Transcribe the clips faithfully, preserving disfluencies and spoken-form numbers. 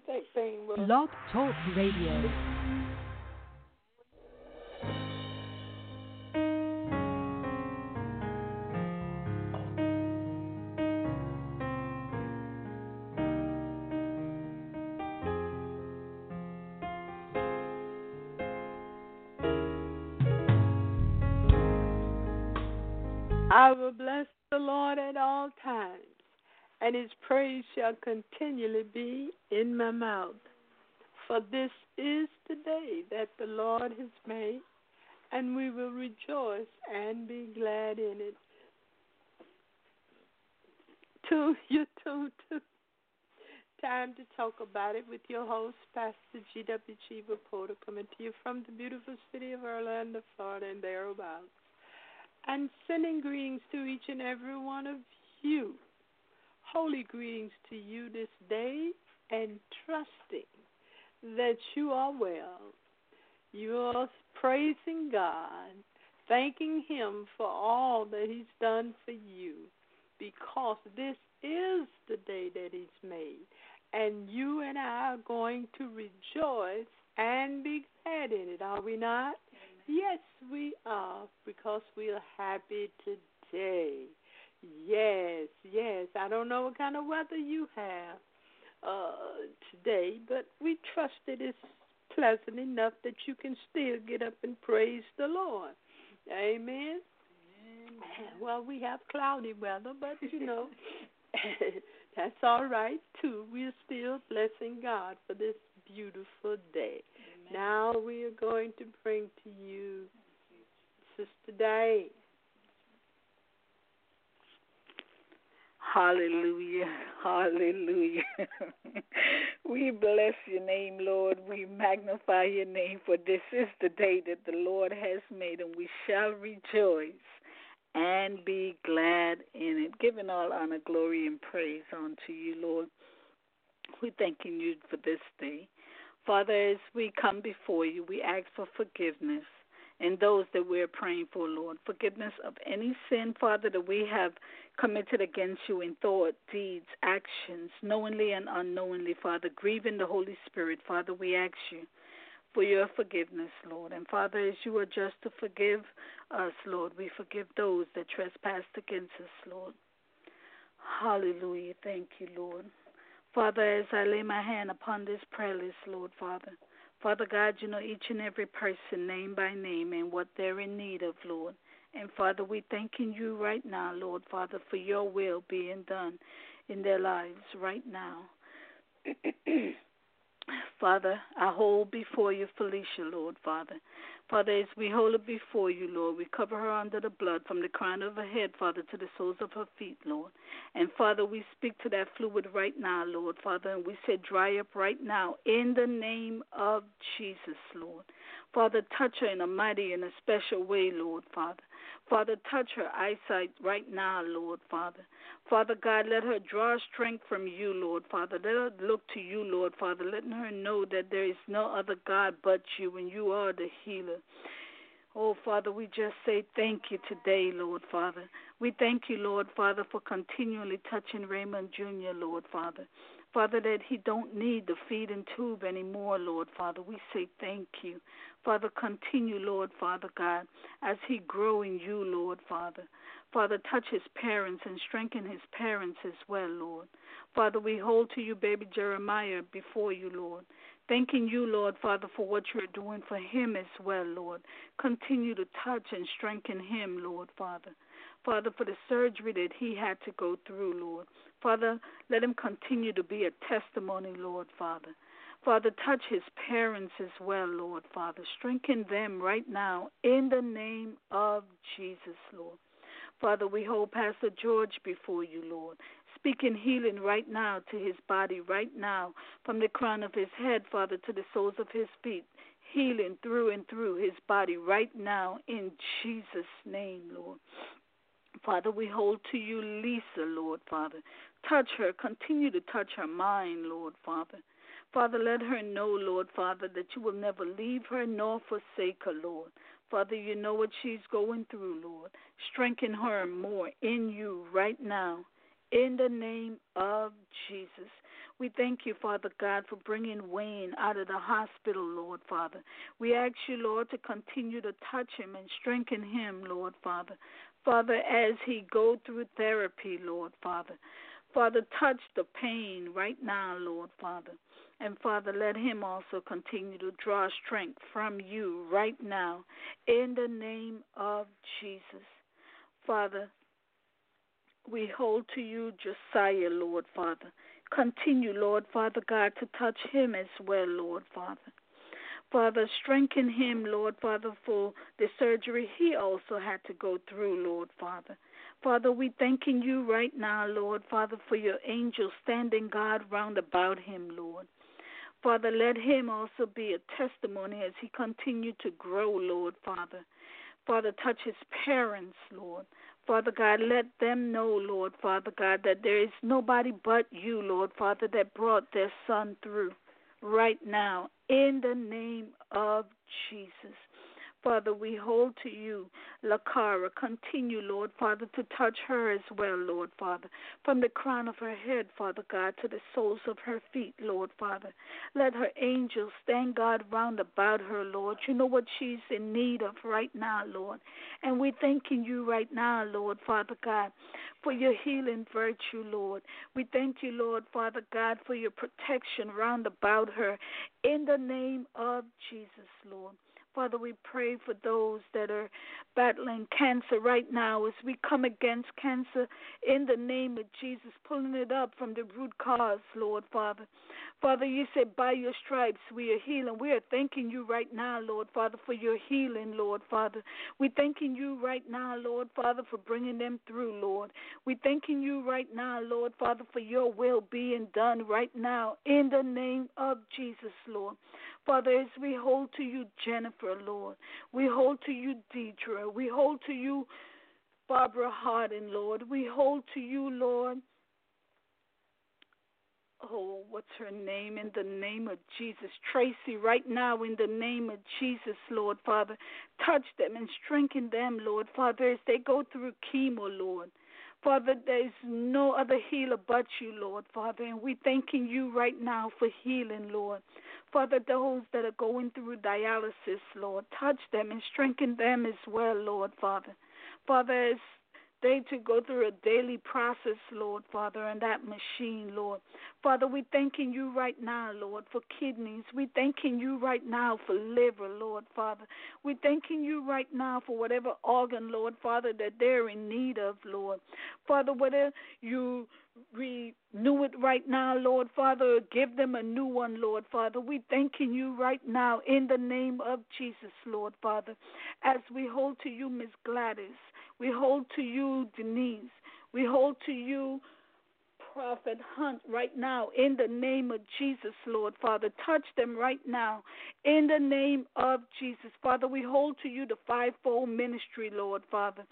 that thing was. Blog Talk Radio. I will bless the Lord at all times, and his praise shall continually be in my mouth. For this is the day that the Lord has made, and we will rejoice and be glad in it. To you too, too. Time to talk about it with your host, Pastor G W G Reporter, coming to you from the beautiful city of Orlando, Florida, and thereabouts. And sending greetings to each and every one of you. Holy greetings to you this day, and trusting that you are well. You are praising God, thanking him for all that he's done for you, because this is the day that he's made. And you and I are going to rejoice and be glad in it, are we not? Yes, we are, because we are happy today. Yes, yes. I don't know what kind of weather you have uh, today, but we trust it is pleasant enough that you can still get up and praise the Lord. Amen? Amen. Well, we have cloudy weather, but, you know, that's all right, too. We're still blessing God for this beautiful day. Now we are going to bring to you Sister Diane. Hallelujah, hallelujah. We bless your name, Lord. We magnify your name, for this is the day that the Lord has made, and we shall rejoice and be glad in it. Giving all honor, glory, and praise unto you, Lord. We're thanking you for this day. Father, as we come before you, we ask for forgiveness in those that we're praying for, Lord. Forgiveness of any sin, Father, that we have committed against you in thought, deeds, actions, knowingly and unknowingly, Father. Grieving the Holy Spirit, Father, we ask you for your forgiveness, Lord. And, Father, as you are just to forgive us, Lord, we forgive those that trespassed against us, Lord. Hallelujah. Thank you, Lord. Father, as I lay my hand upon this prayer list, Lord, Father, Father God, you know each and every person name by name and what they're in need of, Lord. And, Father, we thanking you right now, Lord, Father, for your will being done in their lives right now. Father, I hold before you Felicia, Lord, Father. Father, as we hold it before you, Lord, we cover her under the blood from the crown of her head, Father, to the soles of her feet, Lord. And, Father, we speak to that fluid right now, Lord, Father, and we say dry up right now in the name of Jesus, Lord. Father, touch her in a mighty and a special way, Lord, Father. Father, touch her eyesight right now, Lord, Father. Father God, let her draw strength from you, Lord, Father. Let her look to you, Lord, Father, letting her know that there is no other God but you, and you are the healer. Oh, Father, we just say thank you today, Lord, Father. We thank you, Lord, Father, for continually touching Raymond Junior, Lord, Father. Father, that he don't need the feeding tube anymore, Lord, Father. We say thank you. Father, continue, Lord, Father God, as he grow in you, Lord, Father. Father, touch his parents and strengthen his parents as well, Lord. Father, we hold to you, baby Jeremiah, before you, Lord. Thanking you, Lord, Father, for what you're doing for him as well, Lord. Continue to touch and strengthen him, Lord, Father. Father, for the surgery that he had to go through, Lord. Father, let him continue to be a testimony, Lord, Father. Father, touch his parents as well, Lord, Father. Strengthen them right now in the name of Jesus, Lord. Father, we hold Pastor George before you, Lord, speaking healing right now to his body, right now, from the crown of his head, Father, to the soles of his feet, healing through and through his body right now in Jesus' name, Lord. Father, we hold to you Lisa, Lord, Father. Touch her. Continue to touch her mind, Lord, Father. Father, let her know, Lord, Father, that you will never leave her nor forsake her, Lord. Father, you know what she's going through, Lord. Strengthen her more in you right now. In the name of Jesus, We thank you, Father God, for bringing Wayne out of the hospital, Lord Father. We ask you, Lord, to continue to touch him and strengthen him, Lord Father. Father, as he go through therapy, Lord Father. Father, touch the pain right now, Lord Father. And Father, let him also continue to draw strength from you right now in the name of Jesus. Father, we hold to you Josiah, Lord Father. Continue, Lord Father God, to touch him as well, Lord Father. Father, strengthen him, Lord Father, for the surgery he also had to go through, Lord Father. Father, we thanking you right now, Lord Father, for your angels standing guard round about him, Lord. Father, let him also be a testimony as he continue to grow, Lord Father. Father, touch his parents, Lord. Father God, let them know, Lord Father God, that there is nobody but you, Lord Father, that brought their son through right now in the name of Jesus. Father, we hold to you, Lakara. Continue, Lord Father, to touch her as well, Lord Father, from the crown of her head, Father God, to the soles of her feet, Lord Father. Let her angels stand guard round about her, Lord. You know what she's in need of right now, Lord. And we're thanking you right now, Lord Father God, for your healing virtue, Lord. We thank you, Lord Father God, for your protection round about her in the name of Jesus, Lord. Father, we pray for those that are battling cancer right now as we come against cancer in the name of Jesus, pulling it up from the root cause, Lord Father. Father, you said by your stripes we are healing. We are thanking you right now, Lord Father, for your healing, Lord Father. We're thanking you right now, Lord Father, for bringing them through, Lord. We're thanking you right now, Lord Father, for your will being done right now in the name of Jesus, Lord. Father, as we hold to you, Jennifer, Lord, we hold to you, Deidre, we hold to you, Barbara Hardin, Lord, we hold to you, Lord, oh, what's her name, in the name of Jesus, Tracy, right now, in the name of Jesus, Lord, Father, touch them and strengthen them, Lord, Father, as they go through chemo, Lord. Father, there is no other healer but you, Lord, Father, and we're thanking you right now for healing, Lord. Father, those that are going through dialysis, Lord, touch them and strengthen them as well, Lord, Father. Father, as they to go through a daily process, Lord, Father, and that machine, Lord. Father, we thanking you right now, Lord, for kidneys. We thanking you right now for liver, Lord, Father. We thanking you right now for whatever organ, Lord, Father, that they're in need of, Lord. Father, whether you renew it right now, Lord, Father, or give them a new one, Lord, Father. We thanking you right now in the name of Jesus, Lord, Father, as we hold to you, Miss Gladys. We hold to you, Denise. We hold to you, Prophet Hunt, right now, in the name of Jesus, Lord, Father. Touch them right now, in the name of Jesus. Father, we hold to you the fivefold ministry, Lord, Father.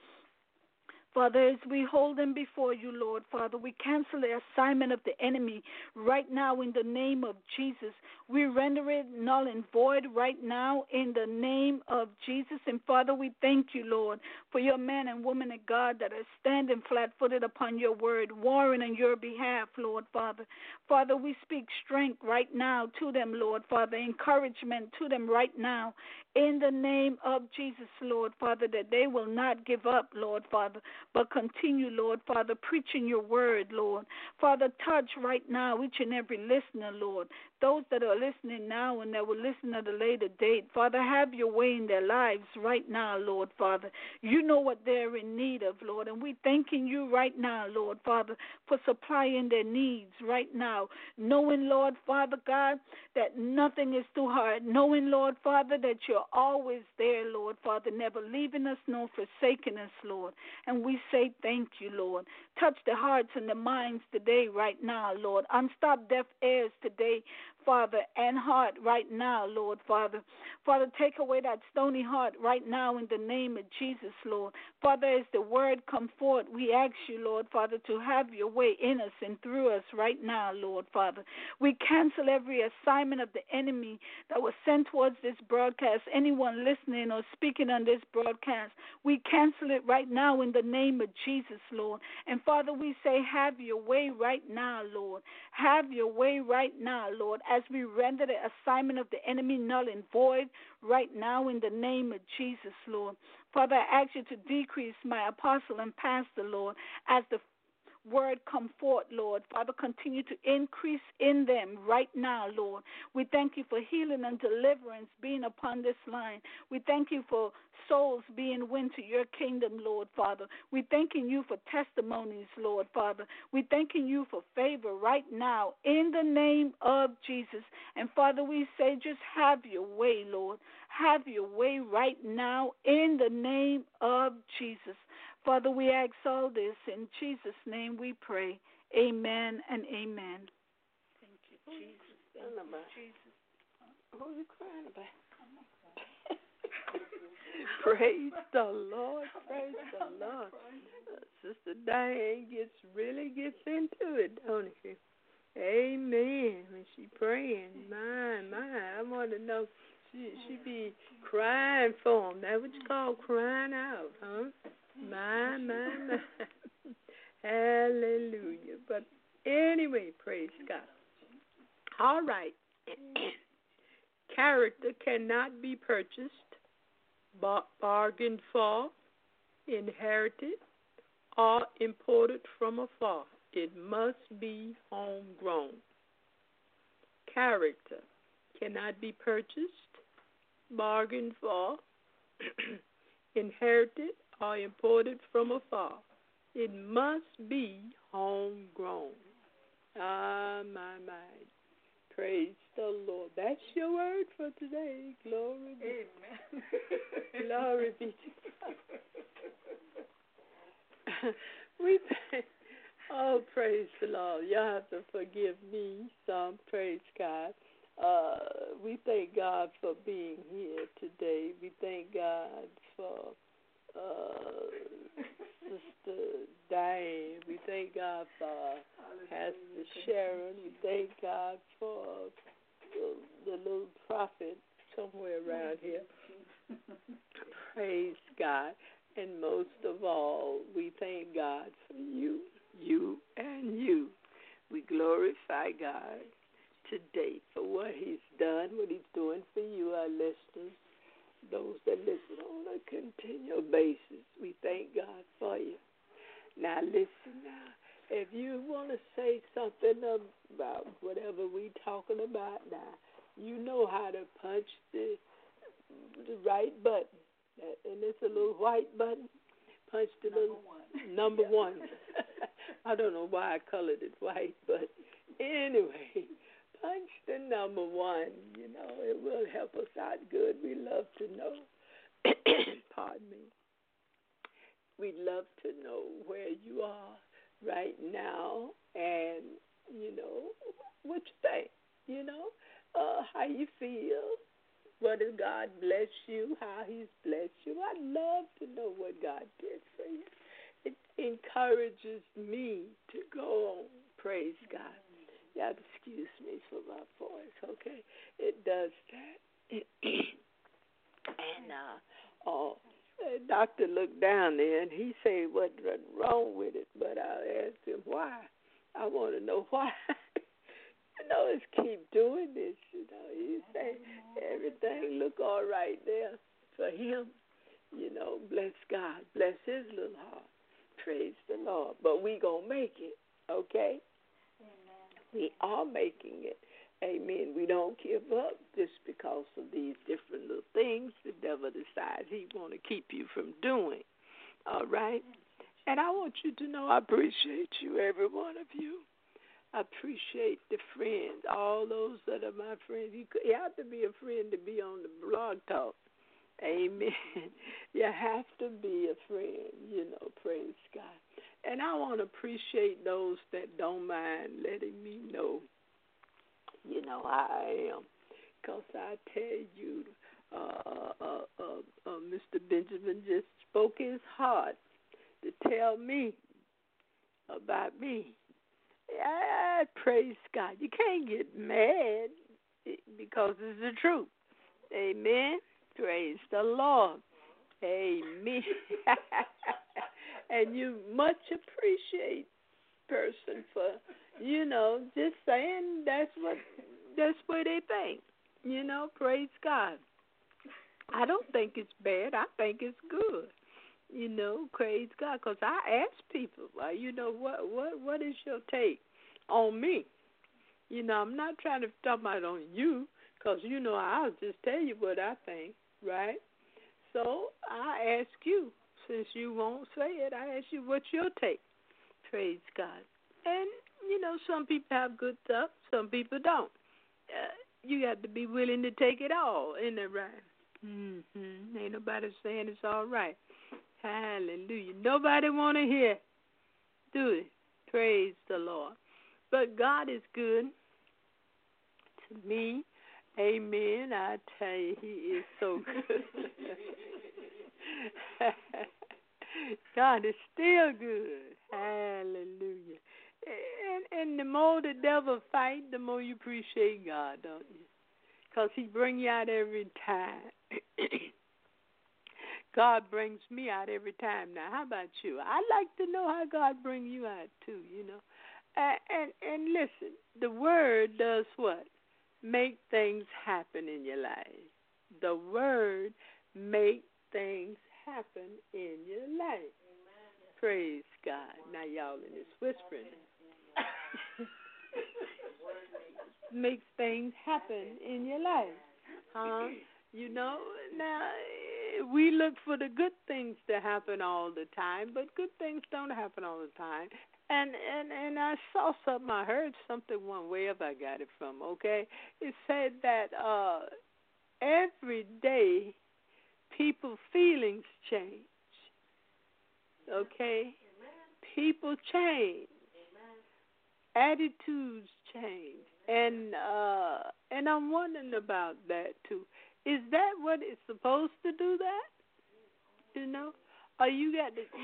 Father, as we hold them before you, Lord, Father, we cancel the assignment of the enemy right now in the name of Jesus. We render it null and void right now in the name of Jesus. And Father, we thank you, Lord, for your men and women of God that are standing flat-footed upon your word, warring on your behalf, Lord, Father. Father, we speak strength right now to them, Lord, Father, encouragement to them right now in the name of Jesus, Lord, Father, that they will not give up, Lord, Father, but continue, Lord, Father, preaching your word, Lord. Father, touch right now each and every listener, Lord. Those that are listening now and that will listen at a later date, Father, have your way in their lives right now, Lord, Father. You know what they're in need of, Lord, and we thanking you right now, Lord, Father, for supplying their needs right now, knowing, Lord, Father God, that nothing is too hard, knowing, Lord, Father, that you're always there, Lord, Father, never leaving us nor forsaking us, Lord, and we say thank you, Lord. Touch the hearts and the minds today right now, Lord. Unstop deaf ears today, Father, and heart right now, Lord, Father. Father, take away that stony heart right now in the name of Jesus, Lord. Father, as the word come forth, we ask you, Lord, Father, to have your way in us and through us right now, Lord, Father. We cancel every assignment of the enemy that was sent towards this broadcast. Anyone listening or speaking on this broadcast, we cancel it right now in the name of Jesus, Lord. And Father, we say, have your way right now, Lord. Have your way right now, Lord, as we render the assignment of the enemy null and void right now in the name of Jesus, Lord. Father, I ask you to decrease my apostle and pastor, Lord, as the word come forth, Lord. Father, continue to increase in them right now, Lord. We thank you for healing and deliverance being upon this line. We thank you for souls being won to your kingdom, Lord, Father. We thanking you for testimonies, Lord, Father. We thanking you for favor right now in the name of Jesus. And Father, we say just have your way, Lord. Have your way right now in the name of Jesus. Father, we ask all this in Jesus' name we pray. Amen and amen. Thank you, Jesus. Thank you, Jesus. Who are you crying about? Praise the Lord. Praise the Lord. Uh, Sister Diane gets really gets into it, don't she? Amen. When she praying, my, my, I want to know, she she be crying for him. That's what you call crying out, huh? My, my, my. Hallelujah. But anyway, praise God. All right. Character cannot be purchased, bar- bargained for, inherited, or imported from afar. It must be homegrown. Character cannot be purchased, bargained for, inherited, or imported from afar. It must be homegrown. Ah, my, my. Praise the Lord. That's your word for today. Glory be. Amen. Glory be to God. we thank, oh, praise the Lord. Y'all have to forgive me some. Praise God. Uh, we thank God for being here today. We thank God for uh, Sister Diane. We thank God for Pastor Sharon. We thank God for the, the little prophet somewhere around here. Praise God. And most of all, we thank God for you, you, and you. We glorify God today for what He's done, what He's doing for you, our listeners, those that listen on a continual basis. We thank God for you. Now, listen now. If you want to say something about whatever we talking about now, you know how to punch the, the right button. And it's a little white button. Punch the number little one. Number one. I don't know why I colored it white, but anyway, punch the number one. You know, it will help us out good. We love to know. Pardon me. We'd love to know where you are right now, and you know what you think. You know, uh, how you feel. What has God bless you? How He's blessed you? I'd love to know what God did for you. It encourages me to go on. Praise God. You have to excuse me for my voice, okay? It does that. and uh, oh, the doctor looked down there and he said what's wrong with it, but I asked him why. I want to know why. You know, let's keep doing this. You know, you say everything look all right there for him. You know, bless God, bless his little heart. Praise the Lord. But we gonna make it, okay? Amen. We are making it. Amen. We don't give up just because of these different little things the devil decides he want to keep you from doing. All right? And I want you to know I appreciate you, every one of you. I appreciate the friends, all those that are my friends. You, you have to be a friend to be on the blog talk. Amen. You have to be a friend, you know, praise God. And I want to appreciate those that don't mind letting me know, you know, know I am. Because I tell you, uh, uh, uh, uh, Mister Benjamin just spoke his heart to tell me about me. Yeah, praise God. You can't get mad because it's the truth. Amen. Praise the Lord. Amen. And you much appreciate person for, you know, just saying that's what that's what they think. You know, praise God. I don't think it's bad. I think it's good. You know, praise God. Because I ask people, well, you know, what what what is your take on me? You know, I'm not trying to talk about on you, because, you know, I'll just tell you what I think, right? So I ask you, since you won't say it, I ask you, what's your take? Praise God. And, you know, some people have good stuff, some people don't. Uh, you got to be willing to take it all, isn't it right? Mm-hmm. Ain't nobody saying it's all right. Hallelujah. Nobody want to hear. Do it. Praise the Lord. But God is good to me. Amen. I tell you, He is so good. God is still good. Hallelujah. And, and the more the devil fight, the more you appreciate God, don't you? Because He bring you out every time. God brings me out every time. Now, how about you? I'd like to know how God brings you out, too, you know. And, and, and listen, the Word does what? Make things happen in your life. The Word make things happen in your life. Amen. Praise God. Now, y'all in this whispering. Makes things happen in your life. Huh? You know, now, we look for the good things to happen all the time, but good things don't happen all the time. And and, and I saw something, I heard something one, wherever I got it from, okay? It said that uh, every day people's feelings change, okay? People change. Attitudes change. And uh, and I'm wondering about that, too. Is that what it's supposed to do that? You know? Or you got to...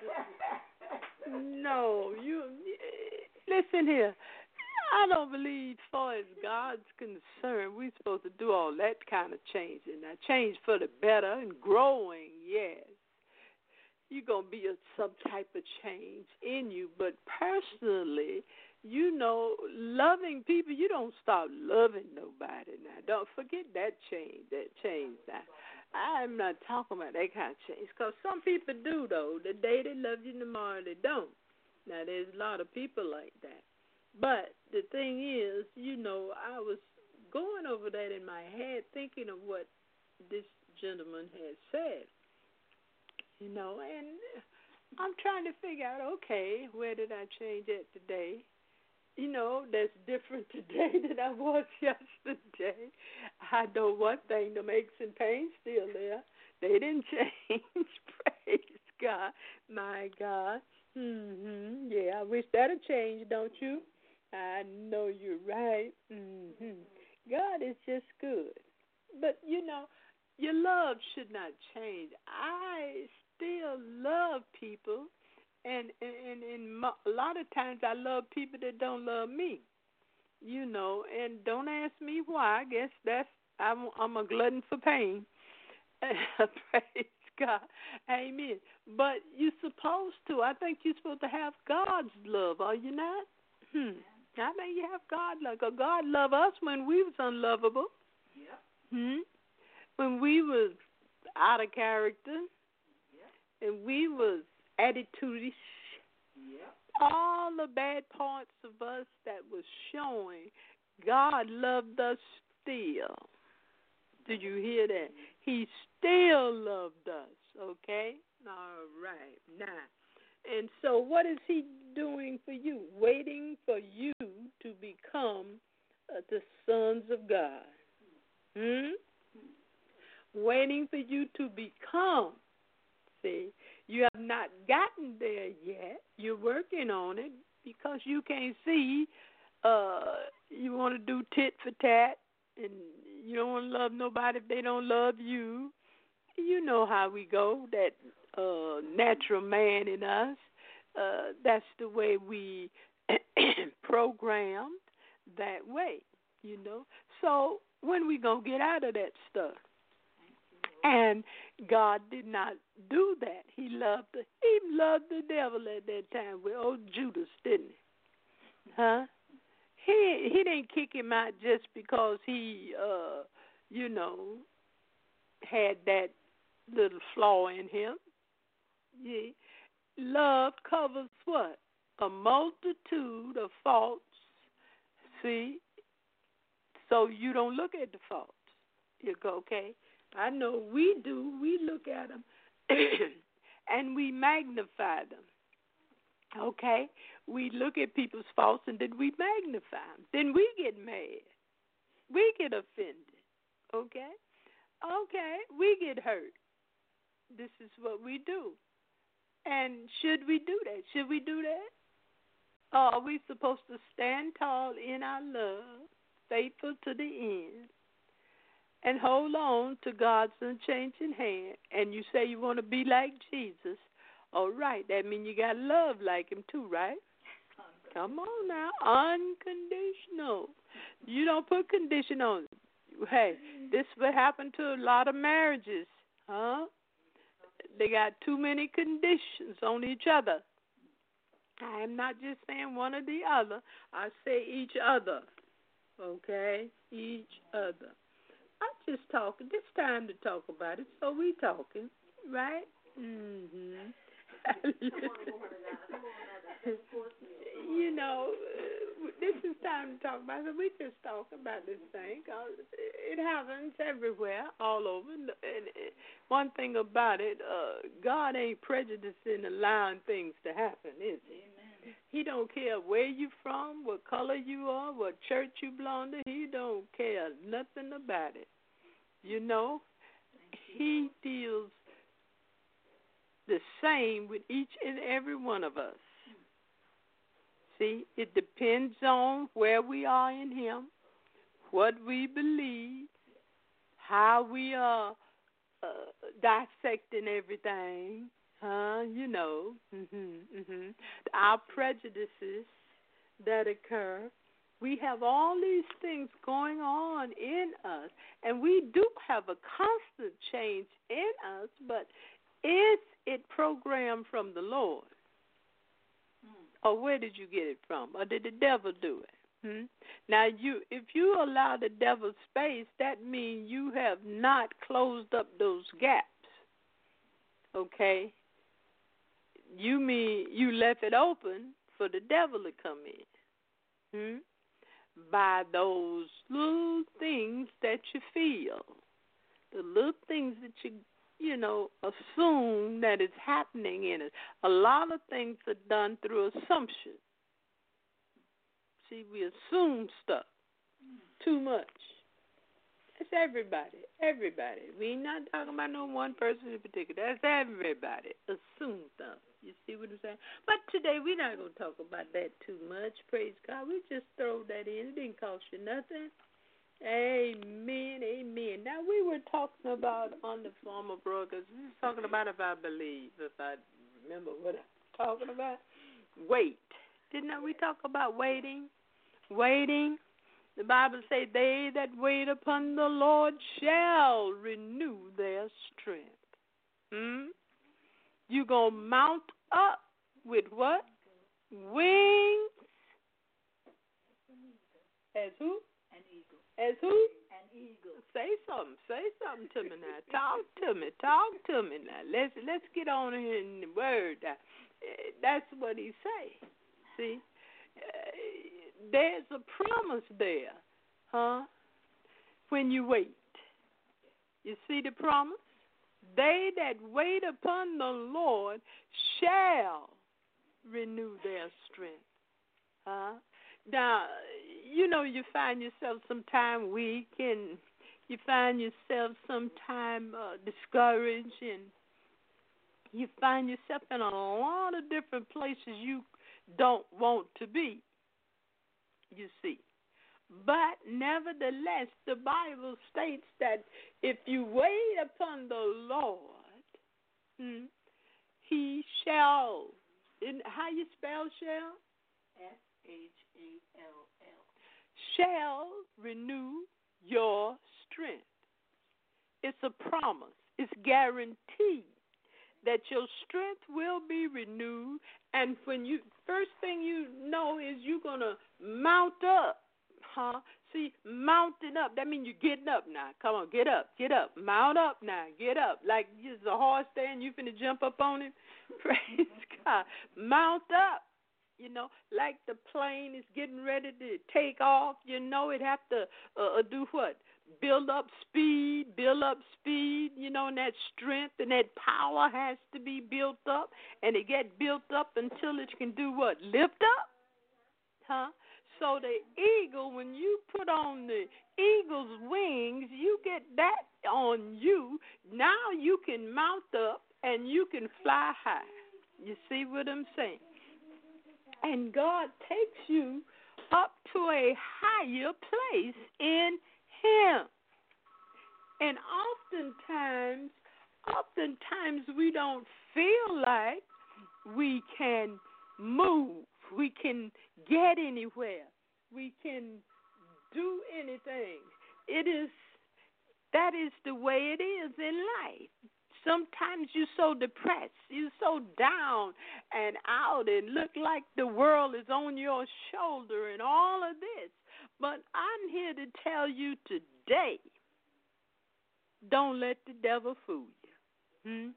No, you... Listen here. I don't believe, as far as God's concerned, we're supposed to do all that kind of changing. Now, change for the better and growing, yes. You're going to be a, some type of change in you. But personally, you know, loving people, you don't start loving nobody now. Don't forget that change, that change now. I'm not talking about that kind of change, because some people do, though. The day they love you, tomorrow they don't. Now, there's a lot of people like that. But the thing is, you know, I was going over that in my head, thinking of what this gentleman had said. You know, and I'm trying to figure out, okay, where did I change it today? You know, that's different today than I was yesterday. I know one thing, the aches and pains still there. They didn't change. Praise God. My God. Mm-hmm. Yeah, I wish that had changed, don't you? I know you're right. Mm-hmm. God is just good. But, you know, your love should not change. I still love people, and and, and a lot of times I love people that don't love me, you know, and don't ask me why. I guess that's, I'm, I'm a glutton for pain. Praise God. Amen. But you're supposed to. I think you're supposed to have God's love, are you not? Hmm. I think you have God's love. Because God loved us when we was unlovable. Yep. Hmm. When we was out of character. Yep. And we was attitude-ish. Yep. All the bad parts of us that was showing, God loved us still. Did you hear that? He still loved us, okay? All right. Now, and so what is He doing for you? Waiting for you to become uh, the sons of God. Hmm? Waiting for you to become. See, you have not gotten there yet. You're working on it because you can't see uh, you want to do tit for tat, and you don't want to love nobody if they don't love you. You know how we go, that uh, natural man in us. Uh, that's the way we programmed that way, you know. So when we going to get out of that stuff? And God did not do that. He loved the, he loved the devil at that time with old Judas, didn't he? Huh? He he didn't kick him out just because he, uh, you know, had that little flaw in him. Yeah. Love covers what? A multitude of faults. See? So you don't look at the faults. You go, okay? I know we do. We look at them and we magnify them. Okay? We look at people's faults and then we magnify them. Then we get mad. We get offended. Okay? Okay? We get hurt. This is what we do. And should we do that? Should we do that? Or are we supposed to stand tall in our love, faithful to the end, and hold on to God's unchanging hand? And you say you want to be like Jesus. All right, that means you got love like him too, right? Come on now, unconditional. You don't put condition on it. Hey, this would happen to a lot of marriages, huh? They got too many conditions on each other. I am not just saying one or the other. I say each other, okay? Each other. I'm just talking. It's time to talk about it, so we talking, right? Mm-hmm. You know, this is time to talk about it. We just talk about this thing. It happens everywhere, all over. And one thing about it, uh, God ain't prejudiced in allowing things to happen, is he? Amen. He don't care where you from, what color you are, what church you belong to. He don't care nothing about it. You know, he deals the same with each and every one of us. See, it depends on where we are in him, what we believe, how we are uh, dissecting everything, huh? You know, mm-hmm, mm-hmm. Our prejudices that occur. We have all these things going on in us, and we do have a constant change in us, but is it programmed from the Lord? Or where did you get it from? Or did the devil do it? Hmm? Now, you, if you allow the devil space, that means you have not closed up those gaps. Okay? You mean you left it open for the devil to come in. Hmm? By those little things that you feel. The little things that you you know, assume that it's happening in it. A lot of things are done through assumption. See, we assume stuff too much. It's everybody, everybody. We're not talking about no one person in particular. That's everybody. Assume stuff. You see what I'm saying? But today we're not going to talk about that too much. Praise God. We just throw that in. It didn't cost you nothing. Amen, amen. Now, we were talking about on the former broadcast, we were talking about, if I believe, if I remember what I'm talking about, wait. Didn't we talk about waiting? Waiting. The Bible says, they that wait upon the Lord shall renew their strength. Hmm? You're going to mount up with what? Wings. As who? An eagle. As who? An eagle. Say something. Say something to me now. Talk to me. Talk to me now. Let's let's get on in the word. That's what he say. See, uh, there's a promise there, huh? When you wait, you see the promise. They that wait upon the Lord shall renew their strength, huh? Now, you know, you find yourself sometime weak, and you find yourself sometime uh, discouraged, and you find yourself in a lot of different places you don't want to be. you see. But nevertheless, the Bible states that if you wait upon the Lord, hmm, he shall, in, how you spell shall? S H A L L. Shall renew your strength. It's a promise. It's guaranteed that your strength will be renewed. And when you, first thing you know is you're going to mount up. Huh? See, mounting up, that means you're getting up now. Come on, get up, get up. Mount up now, get up. Like there's a horse there and you finna jump up on him. Praise God. Mount up. You know, like the plane is getting ready to take off, you know, it have to uh, do what? Build up speed, build up speed, you know, and that strength and that power has to be built up, and it get built up until it can do what? Lift up? Huh? So the eagle, when you put on the eagle's wings, you get that on you. Now you can mount up and you can fly high. You see what I'm saying? And God takes you up to a higher place in Him. And oftentimes, oftentimes we don't feel like we can move. We can get anywhere. We can do anything. It is, that is the way it is in life. Sometimes you're so depressed, you're so down and out and look like the world is on your shoulder and all of this. But I'm here to tell you today, don't let the devil fool you. Hmm?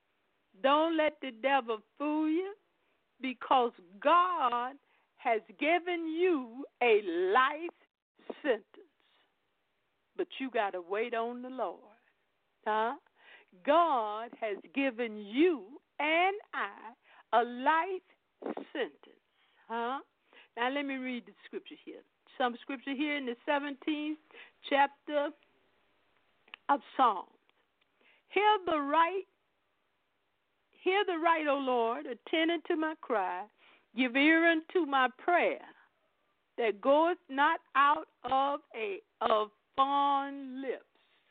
Don't let the devil fool you, because God has given you a life sentence. But you got to wait on the Lord. Huh? God has given you and I a life sentence. Huh? Now let me read the scripture here. Some scripture here in the seventeenth chapter of Psalms. Hear the right, hear the right, O Lord, attend unto my cry, give ear unto my prayer, that goeth not out of a of fond lips.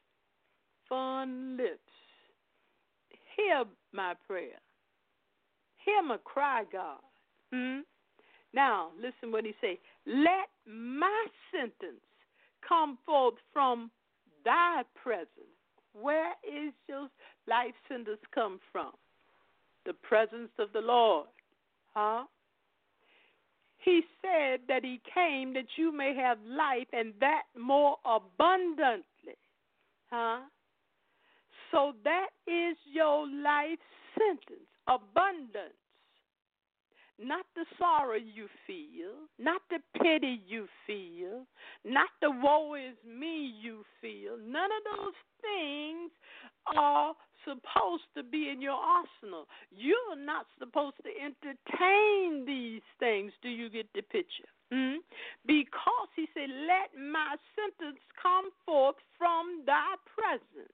Fond lips. Hear my prayer. Hear my cry, God. Hmm? Now, listen what he say. Let my sentence come forth from thy presence. Where is your life sentence come from? The presence of the Lord. Huh? He said that he came that you may have life, and that more abundantly. Huh? So that is your life sentence, abundance. Not the sorrow you feel, not the pity you feel, not the woe is me you feel. None of those things are supposed to be in your arsenal. You're not supposed to entertain these things. Do you get the picture? Hmm? Because he said, let my sentence come forth from thy presence.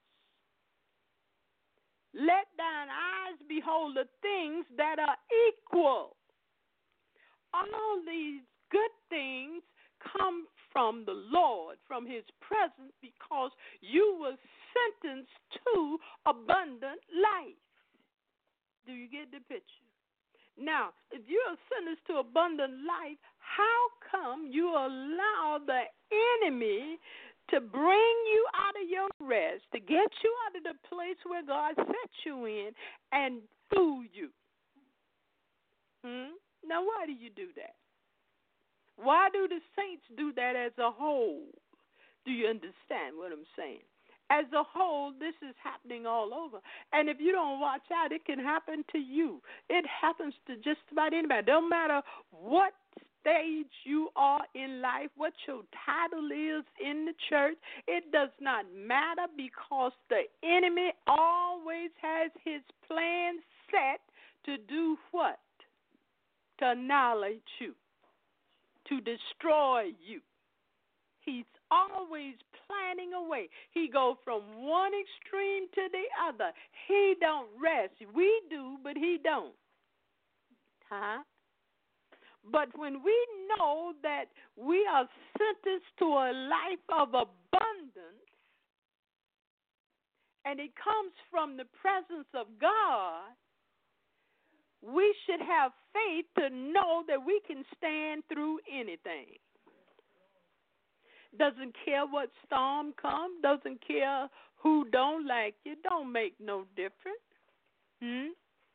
Let thine eyes behold the things that are equal. All these good things come from the Lord, from his presence, because you were sentenced to abundant life. Do you get the picture? Now, if you're sentenced to abundant life, how come you allow the enemy to bring you out of your rest, to get you out of the place where God set you in, and fool you? Hmm? Now, why do you do that? Why do the saints do that as a whole? Do you understand what I'm saying? As a whole, this is happening all over. And if you don't watch out, it can happen to you. It happens to just about anybody. Don't matter what stage you are in life, what your title is in the church. It does not matter, because the enemy always has his plan set to do what? To annihilate you, to destroy you. He's always planning a way. He goes from one extreme to the other. He don't rest. We do, but he don't. Huh? But when we know that we are sentenced to a life of abundance, and it comes from the presence of God, we should have faith to know that we can stand through anything. Doesn't care what storm comes, doesn't care who don't like you, don't make no difference. Hmm?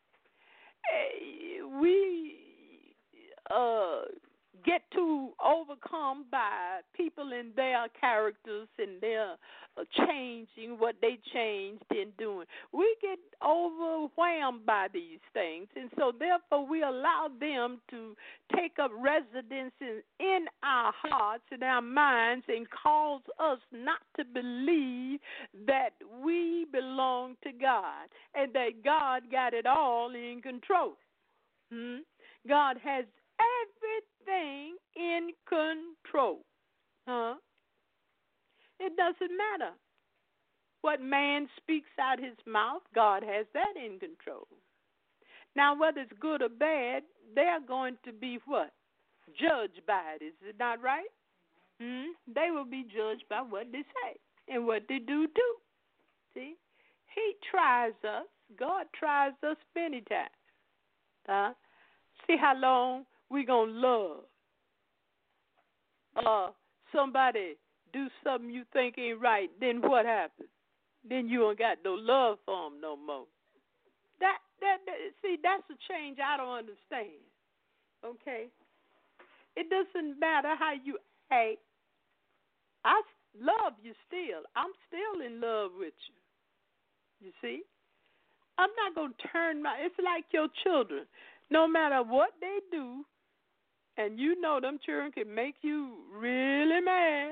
We uh, get too overcome by people and their characters and their uh, changing what they changed in doing. We get overwhelmed by these things, and so therefore we allow them to take up residence in, in our hearts and our minds and cause us not to believe that we belong to God and that God got it all in control. Hmm? God has everything in control. Huh? It doesn't matter what man speaks out his mouth. God has that in control. Now, whether it's good or bad, they're going to be what? Judged by it. Is it not right? Hmm? They will be judged by what they say and what they do do. See? He tries us. God tries us many times. Huh? See how long we gonna love. Uh, somebody do something you think ain't right, then what happens? Then you don't got no love for them no more. That, that, that see, that's a change I don't understand. Okay? It doesn't matter how you act. I love you still. I'm still in love with you. You see? I'm not going to turn my, it's like your children. No matter what they do, and you know them children can make you really mad,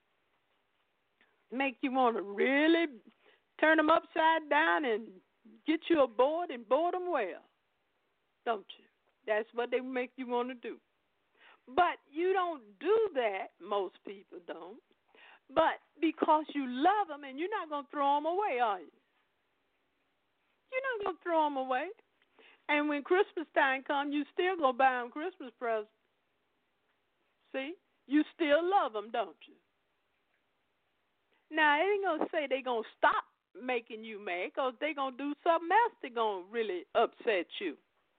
make you want to really turn them upside down and get you a board and board them well, don't you? That's what they make you want to do. But you don't do that, most people don't, but because you love them and you're not going to throw them away, are you? You're not going to throw them away. And when Christmas time comes, you still going to buy them Christmas presents. See? You still love them, don't you? Now, I ain't going to say they're going to stop making you mad because they're going to do something else that's going to really upset you.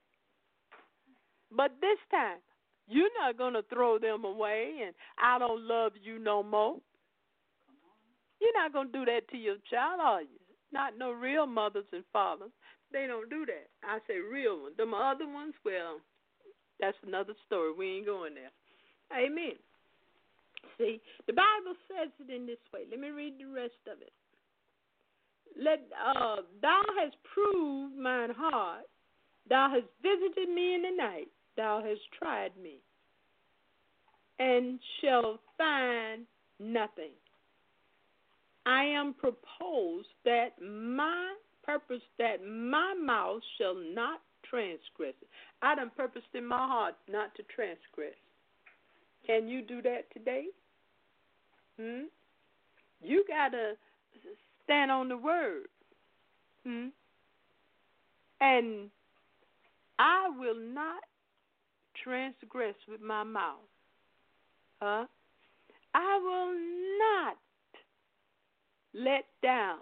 But this time, you're not going to throw them away and I don't love you no more. You're not going to do that to your child, are you? Not no real mothers and fathers. They don't do that. I say real ones. Them other ones, well, that's another story. We ain't going there. Amen. See, the Bible says it in this way. Let me read the rest of it. Let uh, thou hast proved mine heart. Thou hast visited me in the night. Thou hast tried me, and shall find nothing. I am proposed that my purpose that my mouth shall not transgress. I done purposed in my heart not to transgress. Can you do that today? Hmm? You got to stand on the word. Hmm? And I will not transgress with my mouth. Huh? I will not let down.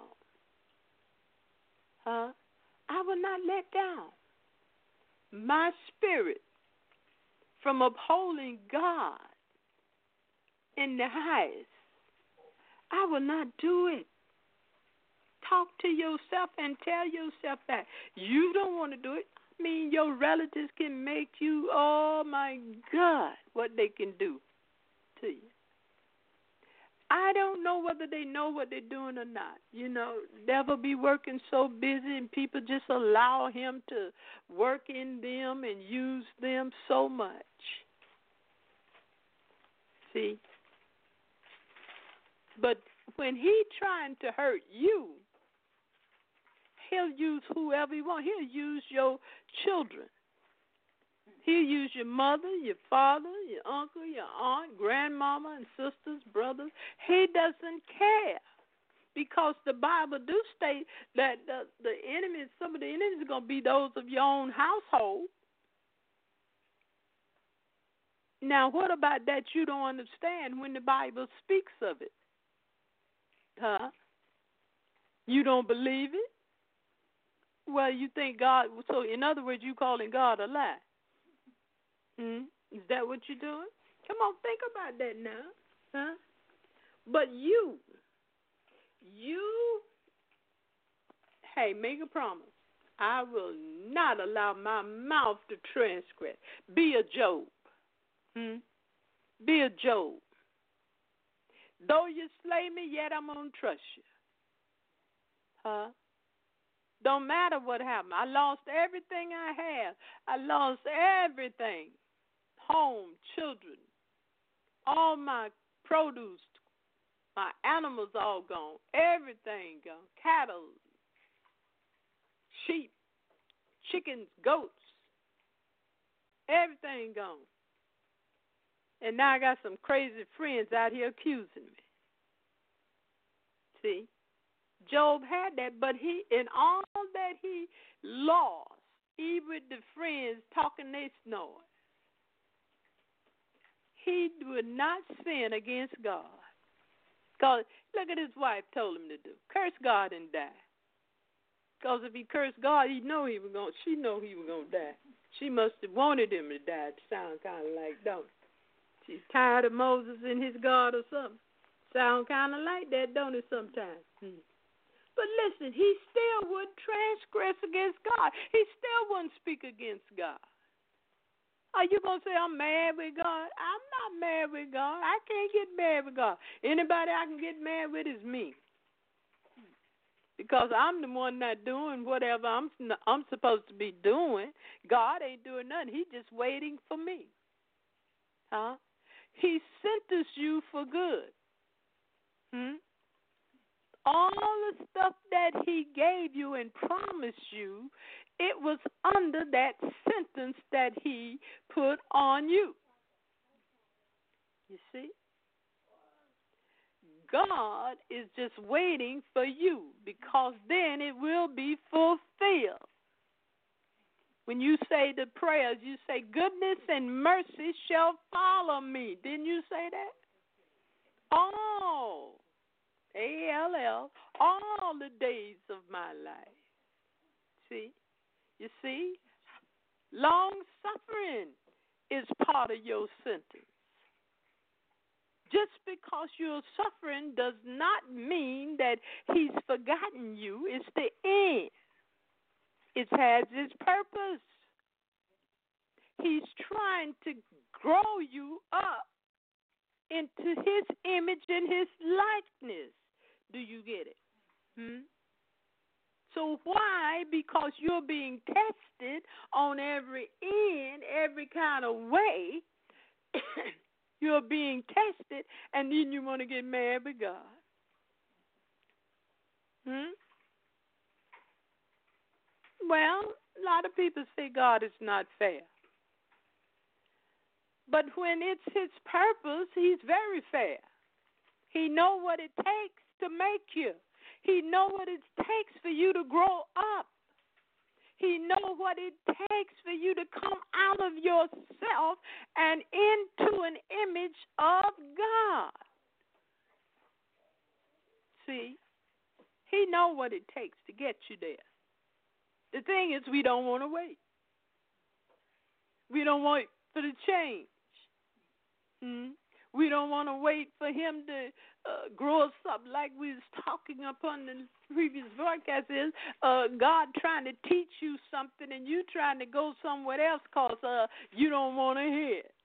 Huh? I will not let down my spirit from upholding God in the highest. I will not do it. Talk to yourself and tell yourself that. You don't want to do it. I mean, your relatives can make you, oh my God, what they can do to you. I don't know whether they know what they're doing or not. You know, devil be working so busy and people just allow him to work in them and use them so much. See? But when he trying to hurt you, he'll use whoever he wants. He'll use your children. He'll use your mother, your father, your uncle, your aunt, grandmama, and sisters, brothers. He doesn't care because the Bible do state that the, the enemies, some of the enemies are going to be those of your own household. Now, what about that you don't understand when the Bible speaks of it? Huh? You don't believe it? Well, you think God, so in other words, you calling God a lie. Hmm? Is that what you're doing? Come on, think about that now. Huh? But you, you, hey, make a promise. I will not allow my mouth to transgress. Be a Job. Hmm? Be a Job. Though you slay me, yet I'm going to trust you. Huh? Don't matter what happened. I lost everything I had. I lost everything. Home, children, all my produce, my animals all gone. Everything gone. Cattle, sheep, chickens, goats. Everything gone. And now I got some crazy friends out here accusing me. See? Job had that, but he, in all that he lost, even with the friends talking they snore, he would not sin against God. Because look at his wife told him to do. Curse God and die. Because if he cursed God, he know he was going. She know he was going to die. She must have wanted him to die. It sound kind of like, don't it? She's tired of Moses and his God or something. Sound kind of like that, don't it, sometimes? Hmm. But listen, he still would transgress against God. He still wouldn't speak against God. Are you going to say I'm mad with God? I'm not mad with God. I can't get mad with God. Anybody I can get mad with is me. Because I'm the one not doing whatever I'm I'm supposed to be doing. God ain't doing nothing. He's just waiting for me. Huh? He sentenced you for good. Hmm? All the stuff that he gave you and promised you, it was under that sentence that he put on you. You see? God is just waiting for you because then it will be fulfilled. When you say the prayers, you say, goodness and mercy shall follow me. Didn't you say that? Oh. A L L, all the days of my life. See? You see? Long suffering is part of your sentence. Just because you're suffering does not mean that he's forgotten you. It's the end. It has its purpose. He's trying to grow you up into his image and his likeness. Do you get it? Hmm? So why? Because you're being tested on every end, every kind of way. You're being tested, and then you want to get mad with God. Hmm? Well, a lot of people say God is not fair. But when it's his purpose, he's very fair. He knows what it takes to make you. He knows what it takes for you to grow up. He knows what it takes for you to come out of yourself and into an image of God. See, he knows what it takes to get you there. The thing is, we don't want to wait. We don't want for the change. Hmm? We don't want to wait for him to uh, grow us up like we was talking upon the previous broadcast is uh, God trying to teach you something and you trying to go somewhere else because uh, you don't want to hear it.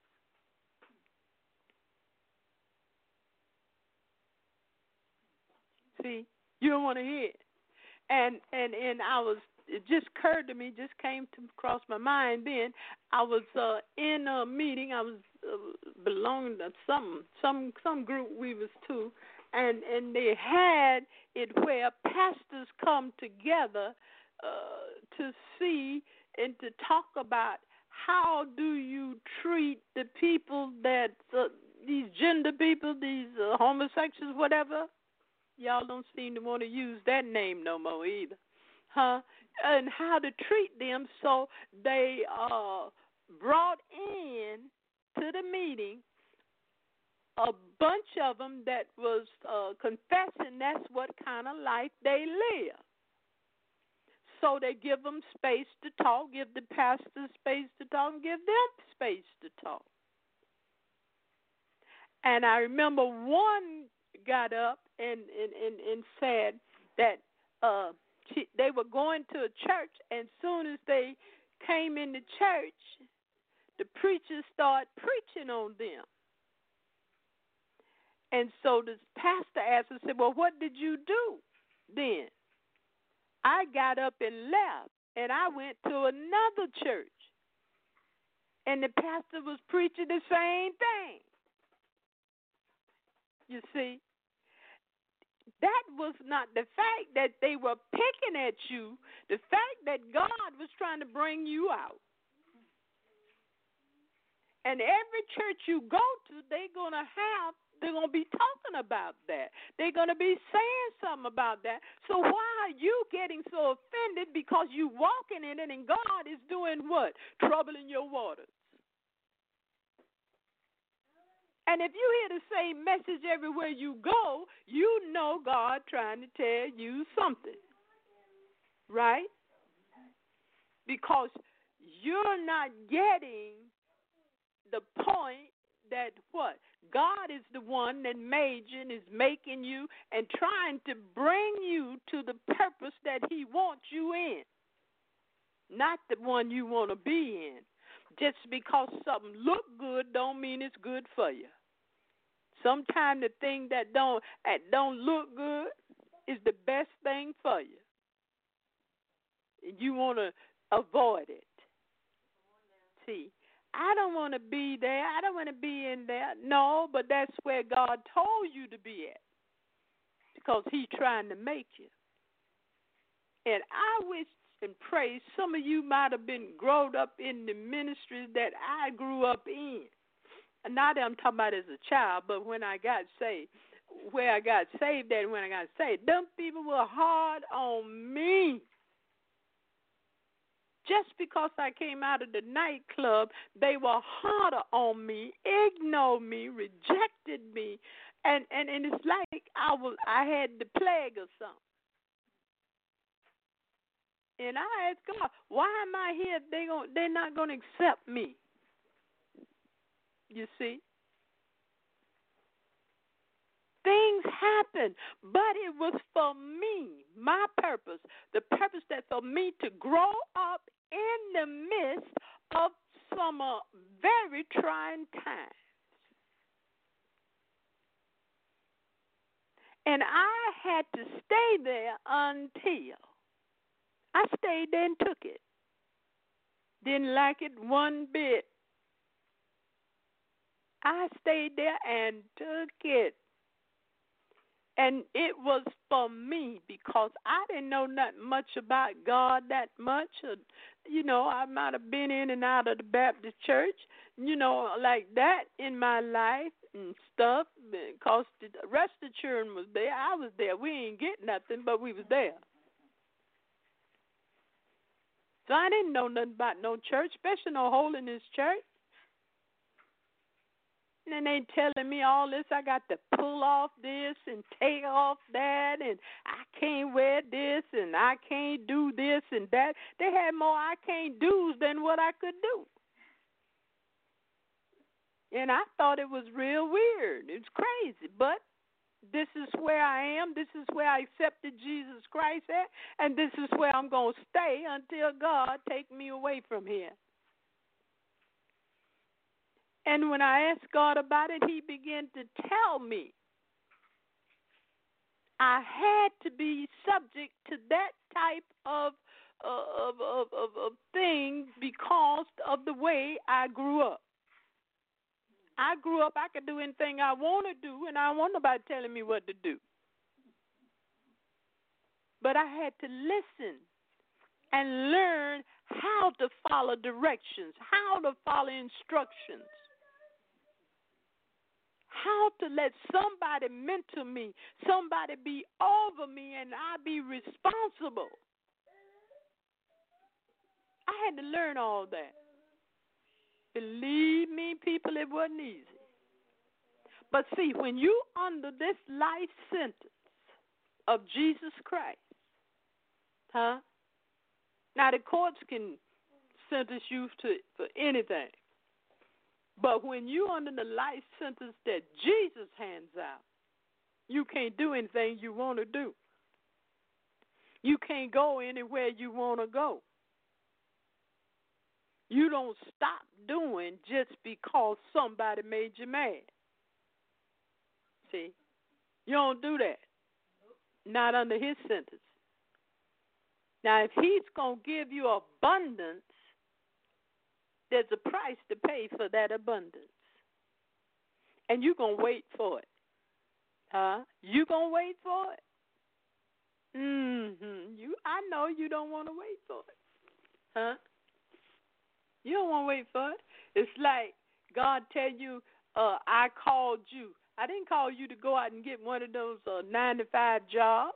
See, you don't want to hear it. And, and, and I was, it just occurred to me, just came to cross my mind then. I was uh, in a meeting. I was uh, belonging to some some some group we was to, and and they had it where pastors come together uh, to see and to talk about how do you treat the people that uh, these gender people, these uh, homosexuals, whatever. Y'all don't seem to want to use that name no more either. Huh? And how to treat them, so they uh, brought in to the meeting, a bunch of them that was uh, confessing that's what kind of life they live. So they give them space to talk, give the pastor space to talk, and give them space to talk. And I remember one got up and, and, and, and said that uh, she, they were going to a church, and as soon as they came into church, the preacher started preaching on them. And so the pastor asked her, said, well, what did you do then? I got up and left, and I went to another church. And the pastor was preaching the same thing. You see? That was not the fact that they were picking at you, the fact that God was trying to bring you out. And every church you go to, they're going to have, they're going to be talking about that. They're going to be saying something about that. So why are you getting so offended because you walking in it and God is doing what? Troubling your waters. And if you hear the same message everywhere you go, you know God trying to tell you something. Right? Because you're not getting the point that what? God is the one that made you and is making you and trying to bring you to the purpose that he wants you in. Not the one you want to be in. Just because something look good don't mean it's good for you. Sometimes the thing that don't that don't look good is the best thing for you. And you want to avoid it. See, I don't want to be there. I don't want to be in there. No, but that's where God told you to be at. Because he's trying to make you. And I wish and pray some of you might have been grown up in the ministry that I grew up in. And not that I'm talking about as a child, but when I got saved, where I got saved at when I got saved, them people were hard on me. Just because I came out of the nightclub, they were harder on me, ignored me, rejected me, and, and, and it's like I was I had the plague or something. And I asked God, why am I here if they gon' they're not going to accept me? You see? Things happen, but it was for me, my purpose, the purpose that for me to grow up in the midst of some uh, very trying times. And I had to stay there until I stayed there and took it. Didn't like it one bit. I stayed there and took it. And it was for me because I didn't know nothing much about God that much. Or, you know, I might have been in and out of the Baptist church, you know, like that in my life and stuff because the rest of the children was there. I was there. We ain't get nothing, but we was there. So I didn't know nothing about no church, especially no holiness church. And they telling me all this, I got to pull off this and take off that, and I can't wear this, and I can't do this and that. They had more I can't do's than what I could do. And I thought it was real weird. It's crazy, but this is where I am. This is where I accepted Jesus Christ at, and this is where I'm going to stay until God take me away from here. And when I asked God about it, he began to tell me I had to be subject to that type of uh, of, of, of, of thing because of the way I grew up. I grew up, I could do anything I want to do, and I don't want nobody telling me what to do. But I had to listen and learn how to follow directions, how to follow instructions. How to let somebody mentor me, somebody be over me, and I be responsible. I had to learn all that. Believe me, people, it wasn't easy. But see, when you under this life sentence of Jesus Christ, huh? Now the courts can sentence you to for anything. But when you under the life sentence that Jesus hands out, you can't do anything you want to do. You can't go anywhere you want to go. You don't stop doing just because somebody made you mad. See? You don't do that. Not under his sentence. Now, if he's going to give you abundance, there's a price to pay for that abundance. And you're going to wait for it. Huh? You going to wait for it? Mm-hmm. You, I know you don't want to wait for it. Huh? You don't want to wait for it. It's like God tell you, uh, I called you. I didn't call you to go out and get one of those uh, nine to five jobs.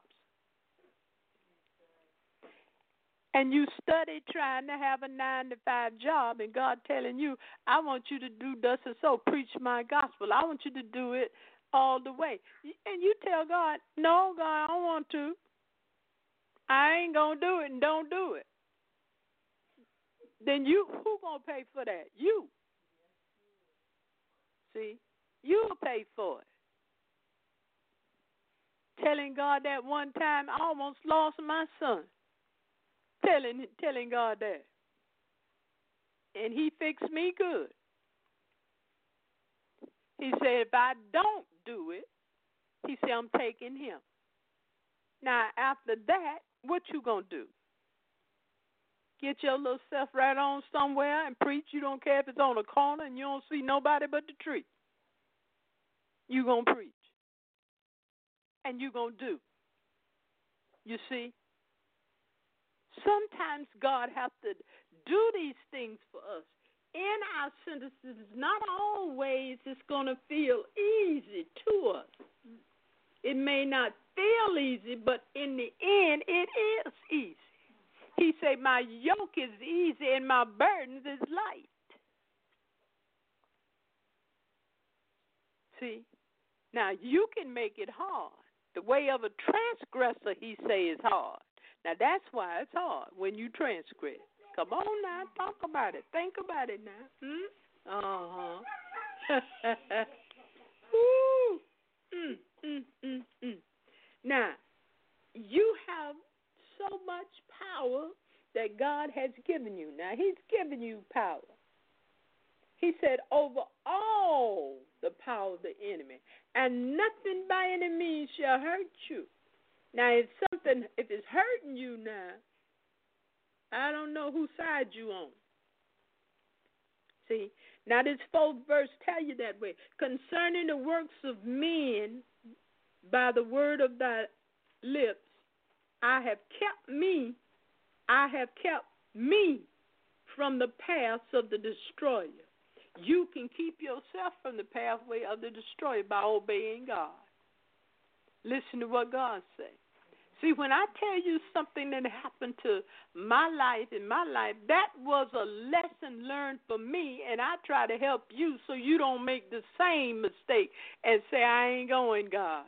And you study trying to have a nine to five job, and God telling you, I want you to do thus and so, preach my gospel. I want you to do it all the way. And you tell God, no, God, I don't want to. I ain't going to do it and don't do it. Then you, who going to pay for that? You. See, you'll pay for it. Telling God that one time, I almost lost my son. Telling, telling God that. And he fixed me good. He said, if I don't do it, he said, I'm taking him. Now, after that, what you going to do? Get your little self right on somewhere and preach? You don't care if it's on a corner and you don't see nobody but the tree. You going to preach. And you going to do. You see? Sometimes God has to do these things for us. In our sentences, not always it's going to feel easy to us. It may not feel easy, but in the end, it is easy. He said, my yoke is easy and my burdens is light. See? Now, you can make it hard. The way of a transgressor, he say, is hard. Now, that's why it's hard when you transgress. Come on now, talk about it. Think about it now. Hmm? Uh-huh. Ooh. Mm, mm, mm, mm. Now, you have so much power that God has given you. Now, he's given you power. He said, over all the power of the enemy, and nothing by any means shall hurt you. Now, if something, if it's hurting you now, I don't know whose side you on. See, now this fourth verse tell you that way. Concerning the works of men by the word of thy lips, I have kept me, I have kept me from the paths of the destroyer. You can keep yourself from the pathway of the destroyer by obeying God. Listen to what God says. See, when I tell you something that happened to my life, in my life, that was a lesson learned for me, and I try to help you so you don't make the same mistake and say, I ain't going, God.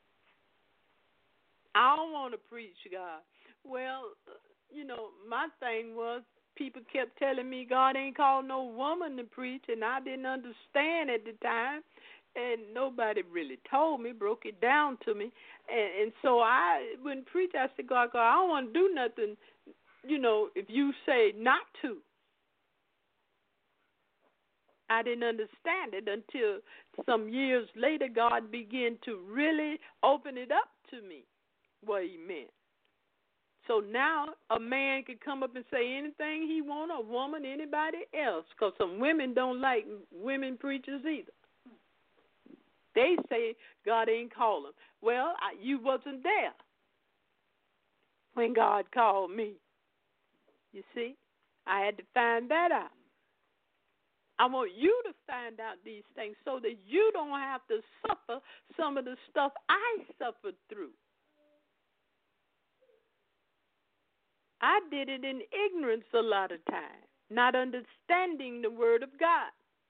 I don't want to preach, God. Well, you know, my thing was people kept telling me God ain't called no woman to preach, and I didn't understand at the time. And nobody really told me, broke it down to me. And, and so I wouldn't preach. I said, God, God, I don't want to do nothing, you know, if you say not to. I didn't understand it until some years later God began to really open it up to me, what he meant. So now a man can come up and say anything he want, a woman, anybody else, because some women don't like women preachers either. They say God ain't called them. Well, I, you wasn't there when God called me. You see, I had to find that out. I want you to find out these things so that you don't have to suffer some of the stuff I suffered through. I did it in ignorance a lot of times, not understanding the Word of God.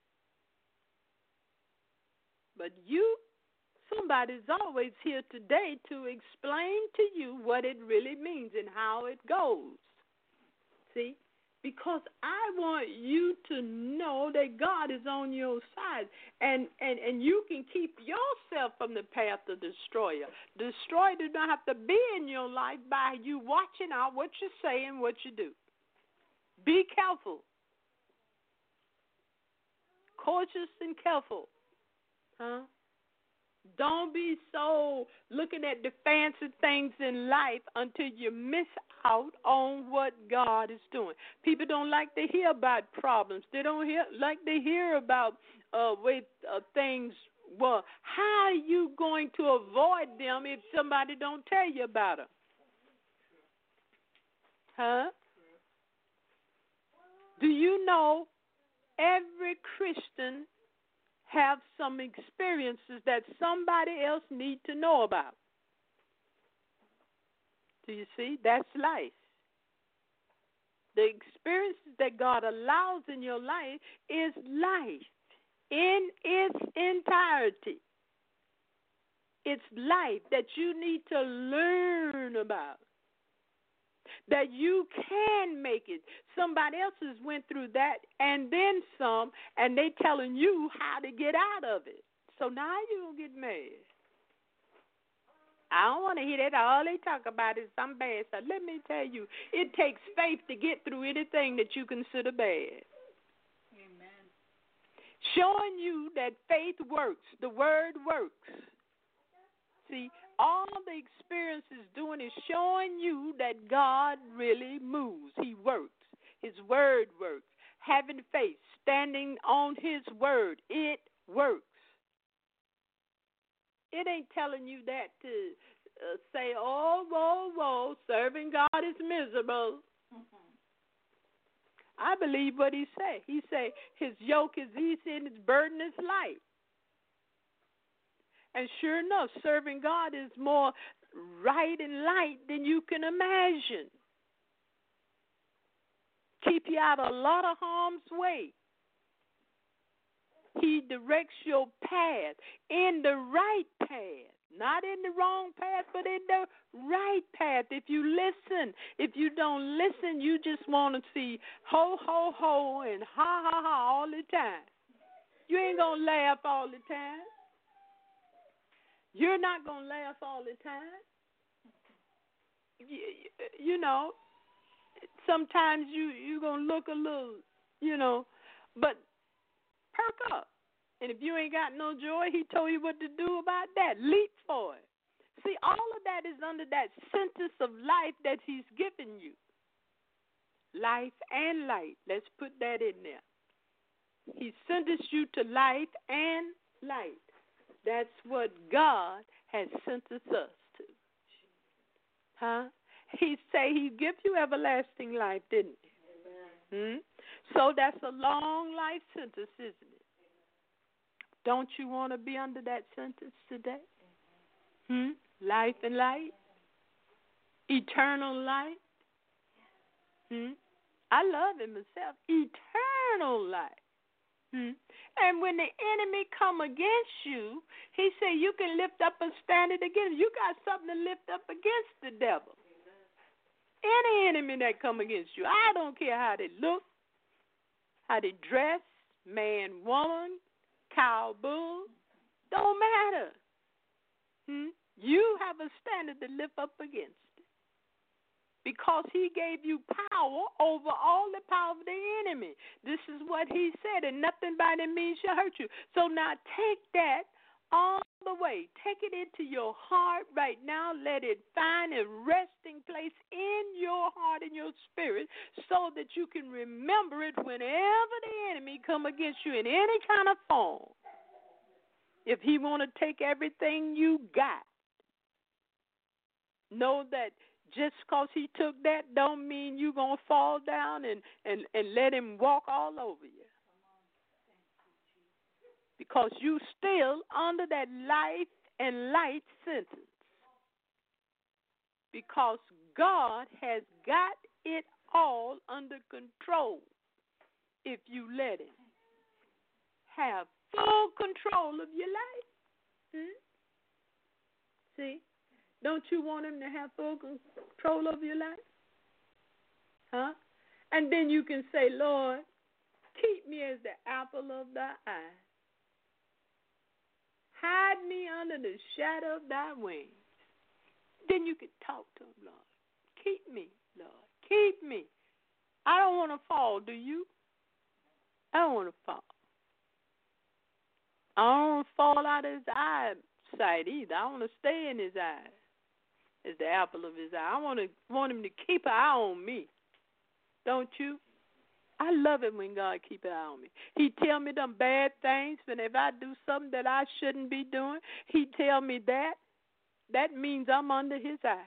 But you, somebody's always here today to explain to you what it really means and how it goes. See? Because I want you to know that God is on your side, and, and, and you can keep yourself from the path of the destroyer. The destroyer does not have to be in your life by you watching out what you say and what you do. Be careful. Cautious and careful. Huh? Don't be so looking at the fancy things in life until you miss out on what God is doing. People don't like to hear about problems. They don't hear, like to hear about uh, with uh, things. Well, how are you going to avoid them if somebody don't tell you about them? Huh? Do you know every Christian have some experiences that somebody else need to know about? Do you see? That's life. The experiences that God allows in your life is life in its entirety. It's life that you need to learn about, that you can make it. Somebody else has went through that and then some, and they telling you how to get out of it. So now you don't get mad. I don't want to hear that. All they talk about is some bad stuff. Let me tell you, it takes faith to get through anything that you consider bad. Amen. Showing you that faith works. The word works. See, all the experience is doing is showing you that God really moves. He works. His word works. Having faith, standing on his word, it works. It ain't telling you that to uh, say, oh, whoa, whoa, serving God is miserable. Mm-hmm. I believe what he say. He say his yoke is easy and his burden is light. And sure enough, serving God is more right and light than you can imagine. Keep you out of a lot of harm's way. He directs your path in the right path, not in the wrong path, but in the right path. If you listen, if you don't listen, you just want to see ho, ho, ho and ha, ha, ha all the time. You ain't going to laugh all the time. You're not going to laugh all the time. You, you know, sometimes you, you're going to look a little, you know, but perk up. And if you ain't got no joy, he told you what to do about that. Leap for it. See, all of that is under that sentence of life that he's given you. Life and light. Let's put that in there. He sentenced you to life and light. That's what God has sentenced us to. Huh? He say he give you everlasting life, didn't he? Hmm? So that's a long life sentence, isn't it? Don't you want to be under that sentence today? Hmm? Life and light? Eternal life? Hmm? I love it myself. Eternal life. Hmm? And when the enemy come against you, he say you can lift up a standard against. You got something to lift up against the devil. Any enemy that come against you, I don't care how they look, how they dress, man, woman, cow, bull, don't matter. Hmm? You have a standard to lift up against it because he gave you power over all the power of the enemy. This is what he said, and nothing by any means shall hurt you. So now take that all the way. Take it into your heart right now. Let it find a resting place in your heart and your spirit so that you can remember it whenever the enemy come against you in any kind of form. If he want to take everything you got, know that just because he took that don't mean you're going to fall down and, and, and let him walk all over you. Because you still under that life and light sentence. Because God has got it all under control. if you let him have full control of your life. Hmm? See? Don't you want him to have full control of your life? Huh? And then you can say, Lord, keep me as the apple of thy eye. Hide me under the shadow of thy wings. Then you can talk to him, Lord. Keep me, Lord. Keep me. I don't want to fall, do you? I don't want to fall. I don't want to fall out of his eyesight either. I want to stay in his eyes as the apple of his eye. I want to want him to keep an eye on me. Don't you? I love it when God keep an eye on me. He tell me them bad things, and if I do something that I shouldn't be doing, he tell me that. That means I'm under his eye.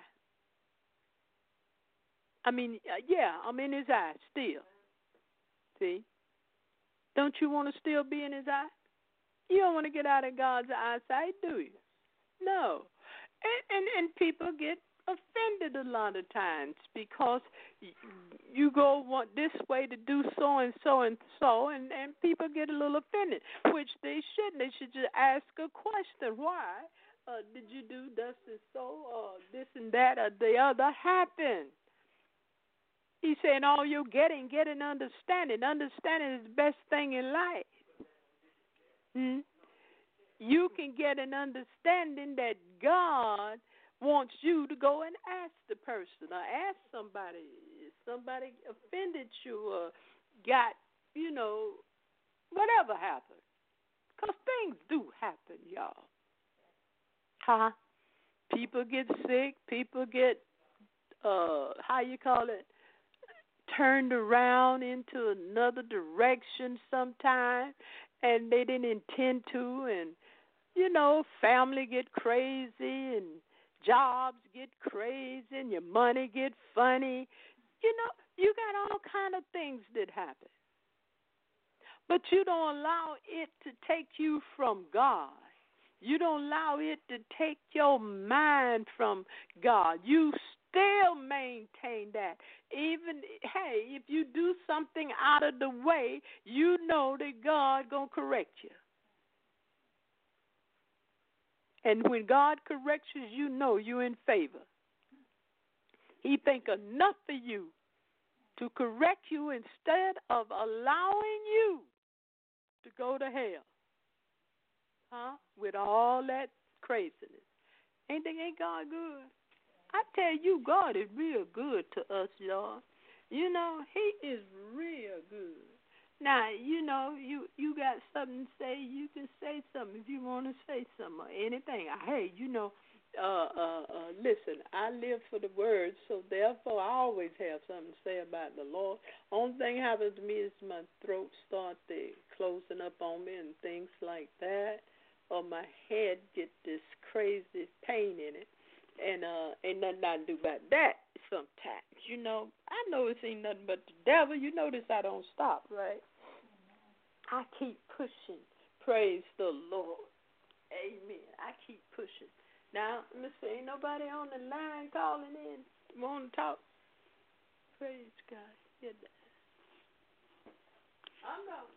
I mean, yeah, I'm in his eye still. See? Don't you want to still be in his eye? You don't want to get out of God's eyesight, do you? No. And, and, and people get offended a lot of times because you go want this way to do so and so and so, and, and people get a little offended, which they shouldn't. They should just ask a question. Why uh, did you do thus and so, or this and that, or the other happen? He's saying all you're getting, get an understanding. Understanding is the best thing in life. Hmm? You can get an understanding that God wants you to go and ask the person or ask somebody. If somebody offended you or got, you know, whatever happened. Because things do happen, y'all. Huh? People get sick. People get, uh, how you call it, turned around into another direction sometime, and they didn't intend to, and, you know, family get crazy, and jobs get crazy, and your money get funny. You know, you got all kind of things that happen. But you don't allow it to take you from God. You don't allow it to take your mind from God. You still maintain that. Even, hey, if you do something out of the way, you know that God going to correct you. And when God corrects you, you know you're in favor. He think enough of you to correct you instead of allowing you to go to hell. Huh? With all that craziness. Ain't they, ain't God good? I tell you, God is real good to us, y'all. You know, he is real good. Now, you know, you, you got something to say, you can say something if you want to say something or anything. Hey, you know, uh, uh, uh, listen, I live for the word, so therefore I always have something to say about the Lord. Only thing happens to me is my throat starts to closing up on me and things like that, or my head get this crazy pain in it. And uh, ain't nothing I can do about that sometimes. You know, I know it ain't nothing but the devil. You notice I don't stop, right? I keep pushing. Praise the Lord. Amen. I keep pushing. Now, let me see. Ain't nobody on the line calling in. Want to talk? Praise God. Yeah. I'm going.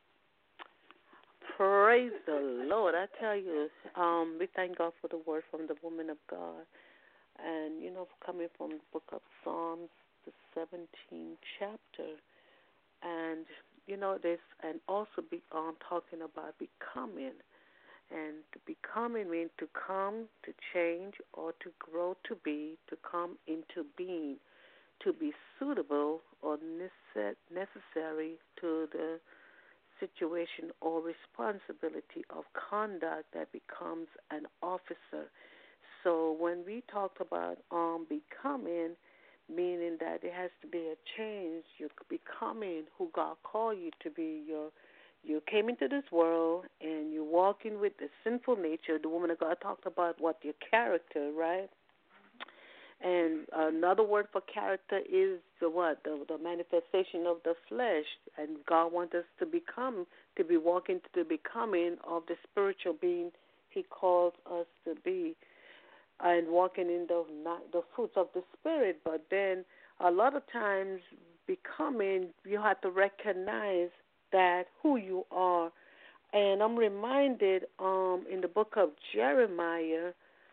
Praise the Lord. I tell you, um, we thank God for the word from the woman of God. And, you know, coming from the book of Psalms, the seventeenth chapter. And, you know, this, and also be um, talking about becoming. And to becoming means to come, to change, or to grow to be, to come into being, to be suitable or necessary to the situation or responsibility of conduct that becomes an officer. So when we talk about um, becoming, meaning that there has to be a change, you're becoming who God called you to be. You're, you came into this world and you're walking with the sinful nature. The woman of God talked about what your character, right? And another word for character is the what? The, the manifestation of the flesh. And God wants us to become, to be walking to the becoming of the spiritual being He calls us to be, and walking in the not the fruits of the Spirit. But then a lot of times becoming, you have to recognize that who you are. And I'm reminded um, in the book of Jeremiah,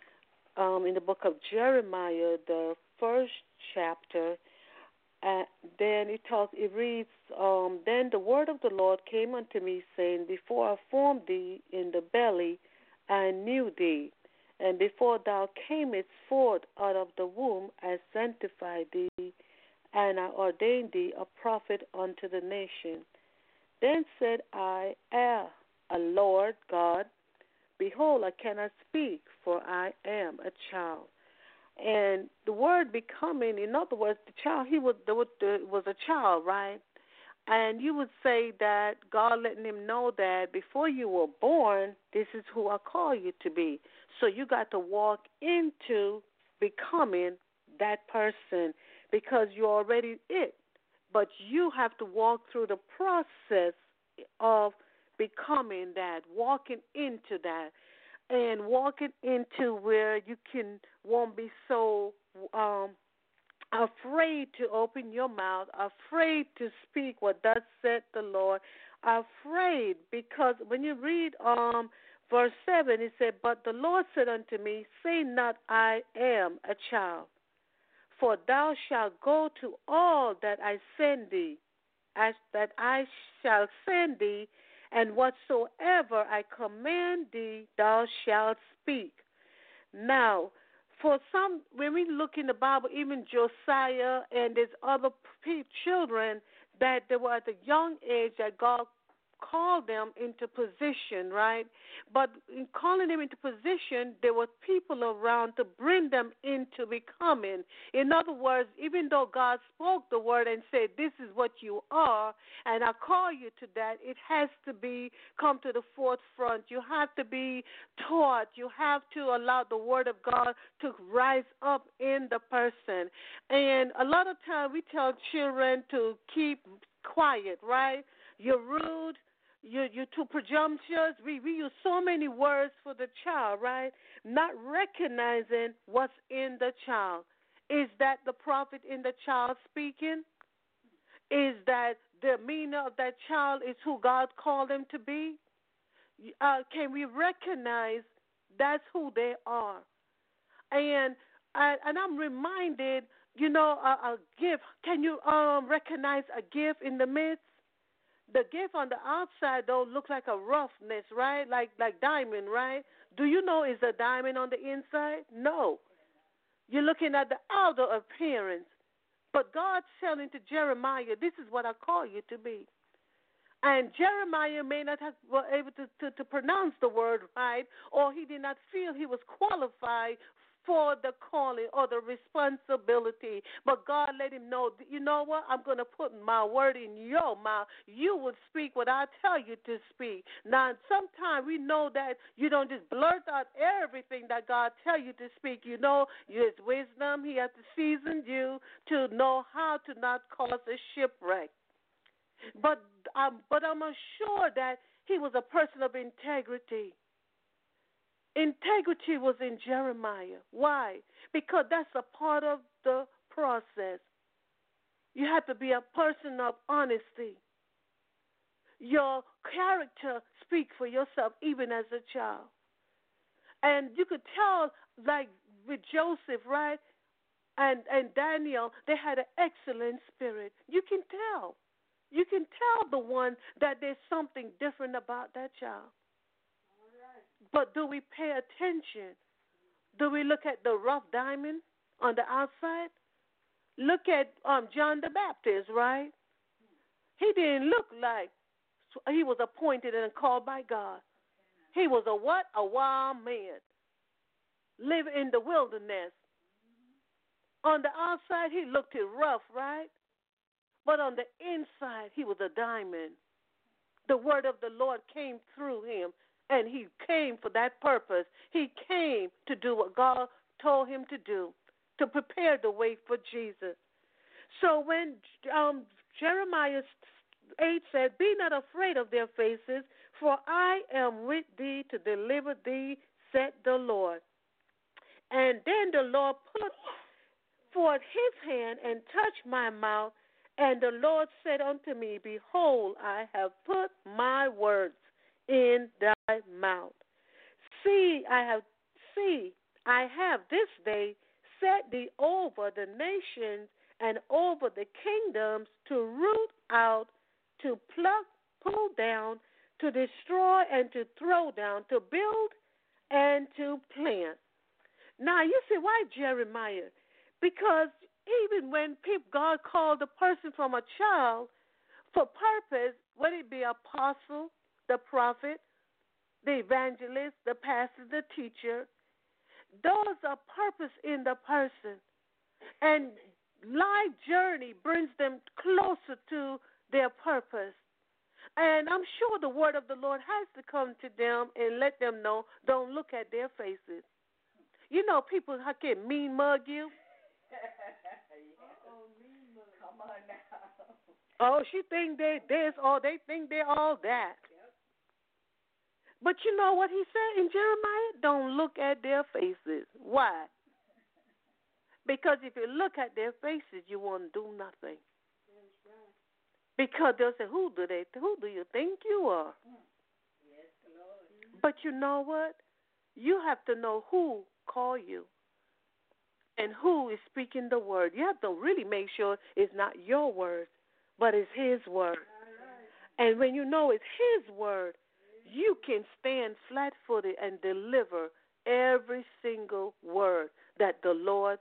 um, in the book of Jeremiah, the first chapter, uh, then it talks, it reads, um, then the word of the Lord came unto me, saying, before I formed thee in the belly, I knew thee. And before thou camest forth out of the womb, I sanctified thee, and I ordained thee a prophet unto the nation. Then said I, Ah, a Lord God, behold, I cannot speak, for I am a child. And the word becoming, in other words, the child, he was, the, was a child, right? And you would say that God letting him know that before you were born, this is who I call you to be. So you got to walk into becoming that person because you're already it. But you have to walk through the process of becoming that, walking into that, and walking into where you can won't be so um, afraid to open your mouth, afraid to speak what thus said the Lord, afraid because when you read um, verse seven, it said, but the Lord said unto me, say not I am a child, for thou shalt go to all that I send thee, as that I shall send thee, and whatsoever I command thee, thou shalt speak. Now, for some, when we look in the Bible, even Josiah and his other p- children, that they were at a young age that God called them into position, right? But in calling them into position, there were people around to bring them into becoming. In other words, even though God spoke the word and said, this is what you are, and I call you to that, it has to be come to the forefront. You have to be taught. You have to allow the word of God to rise up in the person. And a lot of times we tell children to keep quiet, right? You're rude. You're, you're too presumptuous. We, we use so many words for the child, right? Not recognizing what's in the child. Is that the prophet in the child speaking? Is that the demeanor of that child is who God called them to be? Uh, can we recognize that's who they are? And I, and I'm reminded, you know, a, a gift. Can you um, recognize a gift in the midst? The gift on the outside, though, looks like a roughness, right? Like like diamond, right? Do you know is a diamond on the inside? No. You're looking at the outer appearance. But God's telling to Jeremiah, this is what I call you to be. And Jeremiah may not have were able to, to, to pronounce the word right, or he did not feel he was qualified for the calling or the responsibility. But God let him know, you know what, I'm going to put my word in your mouth. You will speak what I tell you to speak. Now, sometimes we know that you don't just blurt out everything that God tell you to speak. You know, his wisdom, he has to season you to know how to not cause a shipwreck. But, um, but I'm assured that he was a person of integrity. Integrity was in Jeremiah. Why? Because that's a part of the process. You have to be a person of honesty. Your character speaks for yourself even as a child. And you could tell, like with Joseph, right, and, and Daniel, they had an excellent spirit. You can tell. You can tell the one that there's something different about that child. But do we pay attention? Do we look at the rough diamond on the outside? Look at um, John the Baptist, right? He didn't look like he was appointed and called by God. He was a what? A wild man. Live in the wilderness. On the outside, he looked it rough, right? But on the inside, he was a diamond. The word of the Lord came through him. And he came for that purpose. He came to do what God told him to do, to prepare the way for Jesus. So when um, Jeremiah eight said, be not afraid of their faces, for I am with thee to deliver thee, said the Lord. And then the Lord put forth his hand and touched my mouth, And the Lord said unto me, Behold, I have put my words in thy mouth. See, I have see, I have this day set thee over the nations and over the kingdoms to root out, to pluck, pull down, to destroy and to throw down, to build and to plant. Now you see why Jeremiah? Because even when people, God called a person from a child for purpose, whether it be apostle, the prophet, the evangelist, the pastor, the teacher, those are purpose in the person. And life journey brings them closer to their purpose. And I'm sure the word of the Lord has to come to them and let them know, don't look at their faces. You know, people can mean mug you. Uh-oh, mean mug. Come on now. Oh, she think they this, or they think they're all that. Yep. But you know what he said in Jeremiah? Don't look at their faces. Why? Because if you look at their faces, you won't do nothing. That's right. Because they'll say, who do they? Who do you think you are? Yes, Lord. But you know what? You have to know who called you and who is speaking the word. You have to really make sure it's not your word, but it's his word. All right. And when you know it's his word, you can stand flat-footed and deliver every single word that the Lord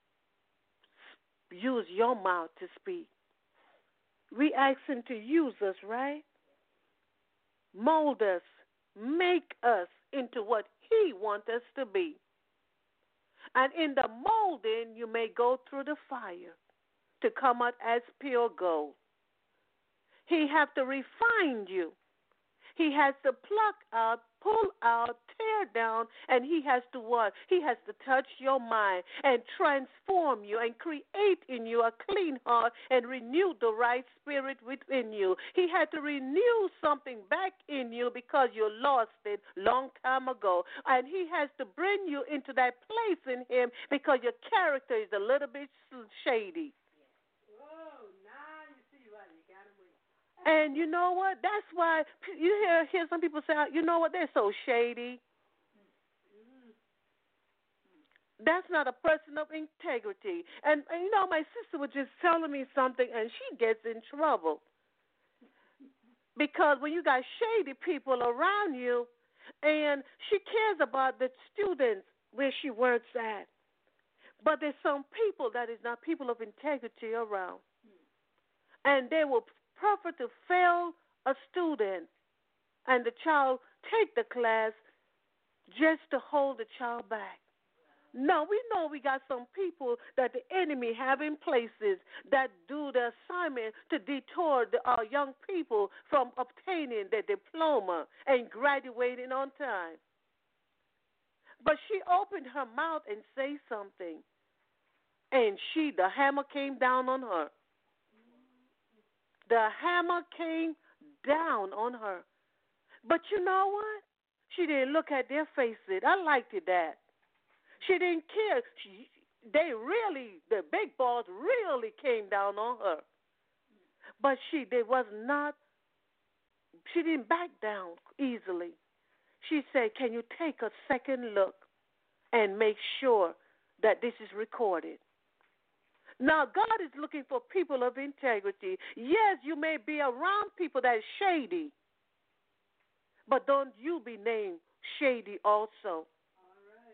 used your mouth to speak. We ask him to use us, right? Mold us, make us into what he wants us to be. And in the molding, you may go through the fire to come out as pure gold. He has to refine you. He has to pluck out, pull out, tear down, and he has to what? He has to touch your mind and transform you and create in you a clean heart and renew the right spirit within you. He had to renew something back in you because you lost it long time ago. And he has to bring you into that place in him because your character is a little bit shady. Whoa, now you see why you got to wait. And you know what? That's why you hear hear some people say, you know what, they're so shady. Mm. That's not a person of integrity. And, and, you know, my sister was just telling me something, and she gets in trouble. Because when you got shady people around you, and she cares about the students where she works at, but there's some people that is not people of integrity around. And they will prefer to fail a student and the child take the class just to hold the child back. No, we know we got some people that the enemy have in places that do the assignment to detour the, our young people from obtaining their diploma and graduating on time. But she opened her mouth and say something, and she, the hammer came down on her. The hammer came down on her. But you know what? She didn't look at their faces. I liked it that. She didn't care. She, they really, the big boss really came down on her. But she they was not, she didn't back down easily. She said, can you take a second look and make sure that this is recorded? Now, God is looking for people of integrity. Yes, you may be around people that are shady, but don't you be named shady also. All right.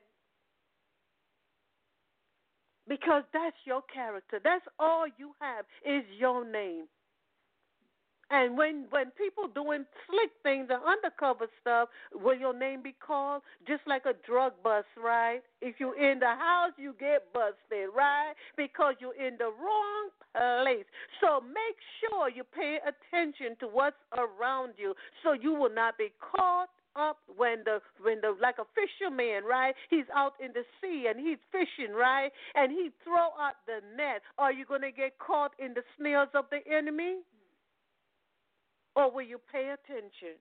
Because that's your character. That's all you have is your name. And when, when people doing slick things and undercover stuff, will your name be called? Just like a drug bust, right? If you're in the house, you get busted, right? Because you're in the wrong place. So make sure you pay attention to what's around you so you will not be caught up when the when the like a fisherman, right? He's out in the sea and he's fishing, right? And he throw out the net. Are you going to get caught in the snares of the enemy? Or will you pay attention?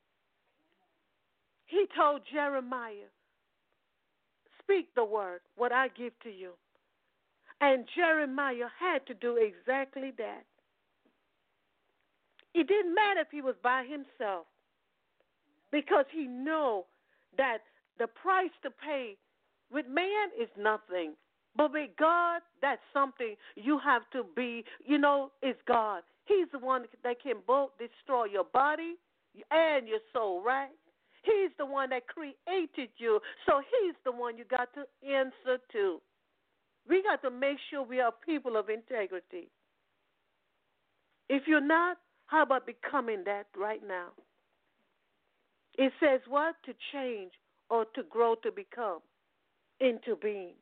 He told Jeremiah, speak the word, what I give to you. And Jeremiah had to do exactly that. It didn't matter if he was by himself because he knew that the price to pay with man is nothing. But with God, that's something you have to be, you know, is God. He's the one that can both destroy your body and your soul, right? He's the one that created you. So he's the one you got to answer to. We got to make sure we are people of integrity. If you're not, how about becoming that right now? It says what? To change or to grow to become into being.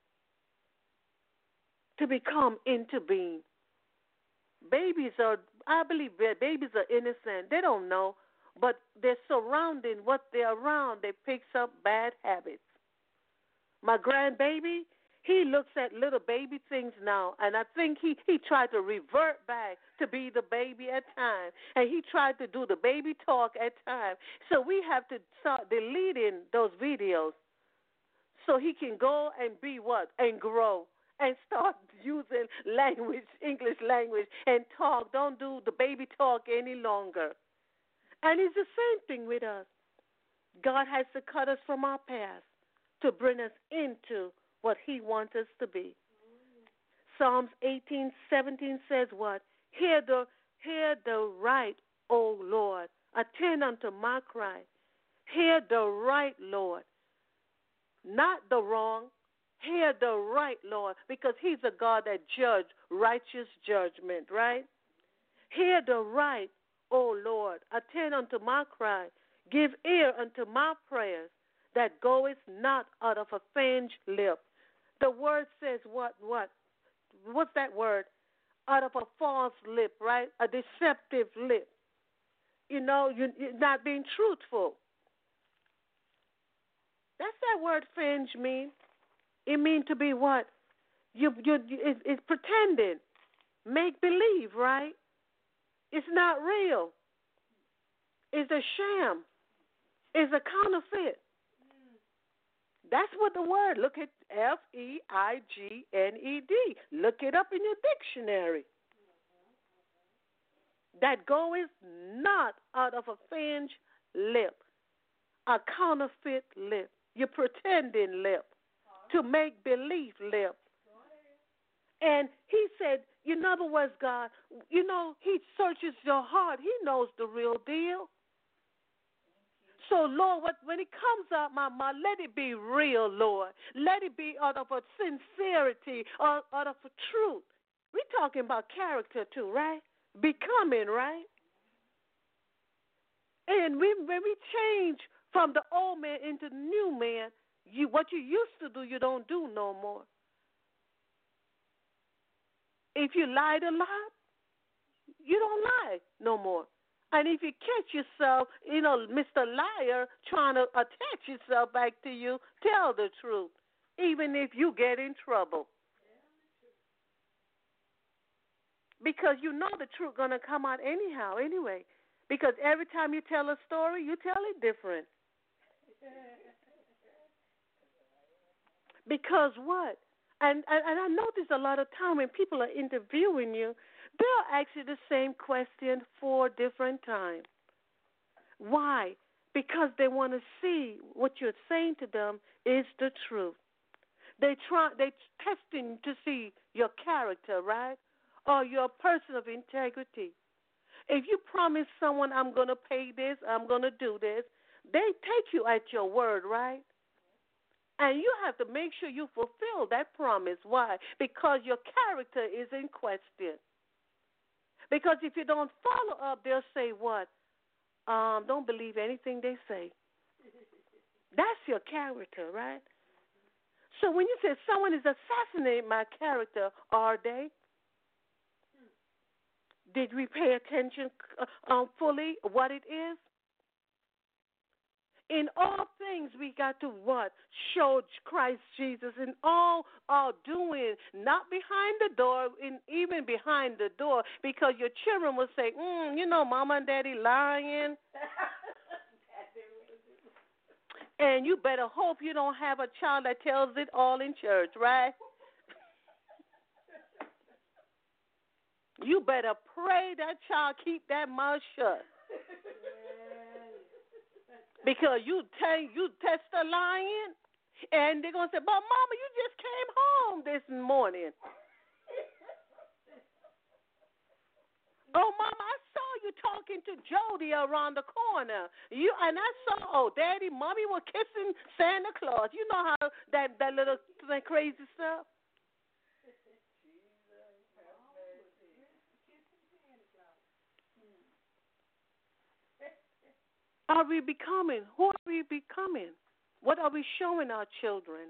To become into being. Babies are, I believe babies are innocent. They don't know, but they're surrounding what they're around. They picks up bad habits. My grandbaby, he looks at little baby things now, and I think he, he tried to revert back to be the baby at times, and he tried to do the baby talk at times. So we have to start deleting those videos so he can go and be what? And grow. And start using language, English language, and talk. Don't do the baby talk any longer. And it's the same thing with us. God has to cut us from our past to bring us into what he wants us to be. Psalms eighteen seventeen says what? Hear the, hear the right, O Lord. Attend unto my cry. Hear the right, Lord. Not the wrong. Hear the right, Lord, because he's a God that judges righteous judgment, right? Hear the right, O Lord. Attend unto my cry. Give ear unto my prayers that goeth not out of a feigned lip. The word says what, what? What's that word? Out of a false lip, right? A deceptive lip. You know, you, you're not being truthful. That's that word fringe mean. It means to be what? You, you, it, it's pretending. Make believe, right? It's not real. It's a sham. It's a counterfeit. That's what the word, look at F E I G N E D. Look it up in your dictionary. That goeth not out of a feigned lip, a counterfeit lip. You're pretending lip. To make believe lip. And he said, in other words, God, you know, he searches your heart. He knows the real deal. So, Lord, what, when it comes out my mouth, let it be real, Lord. Let it be out of a sincerity, or out of a truth. We're talking about character too, right? Becoming, right? And we, when we change from the old man into the new man, You, what you used to do, you don't do no more. If you lied a lot, you don't lie no more. And if you catch yourself, you know, Mister Liar, trying to attach yourself back to you, tell the truth, even if you get in trouble. Because you know the truth going to come out anyhow, anyway. Because every time you tell a story, you tell it different. Because what? And, and and I notice a lot of time when people are interviewing you, they'll ask you the same question four different times. Why? Because they want to see what you're saying to them is the truth. They try, they're testing to see your character, right? Or you're a person of integrity. If you promise someone, I'm going to pay this, I'm going to do this, they take you at your word, right? And you have to make sure you fulfill that promise. Why? Because your character is in question. Because if you don't follow up, they'll say what? Um, don't believe anything they say. That's your character, right? So when you say someone is assassinating my character, are they? Did we pay attention uh, um, fully what it is? In all things, we got to what? Show Christ Jesus in all our doing, not behind the door, and even behind the door, because your children will say, mm, you know, Mama and Daddy lying. And you better hope you don't have a child that tells it all in church, right? you better pray that child keep that mouth shut. Because you take, you test a lion, and they're going to say, but Mama, you just came home this morning. Oh, Mama, I saw you talking to Jody around the corner. You and I saw, oh, Daddy, Mommy were kissing Santa Claus. You know how that, that little that crazy stuff? Are we becoming? Who are we becoming? What are we showing our children?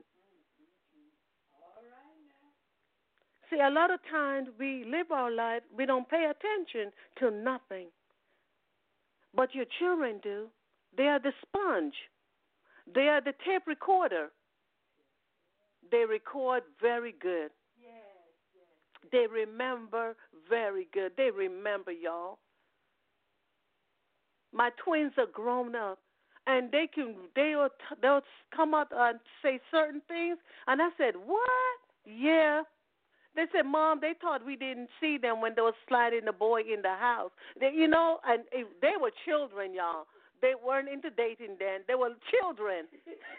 See, a lot of times we live our life, we don't pay attention to nothing. But your children do. They are the sponge. They are the tape recorder. They record very good. They remember very good. They remember, y'all. My twins are grown up, and they can they'll they'll come up and say certain things, and I said, "What? Yeah." They said, Mom, they thought we didn't see them when they were sliding the boy in the house. They, you know, and it, they were children, y'all. They weren't into dating then. They were children.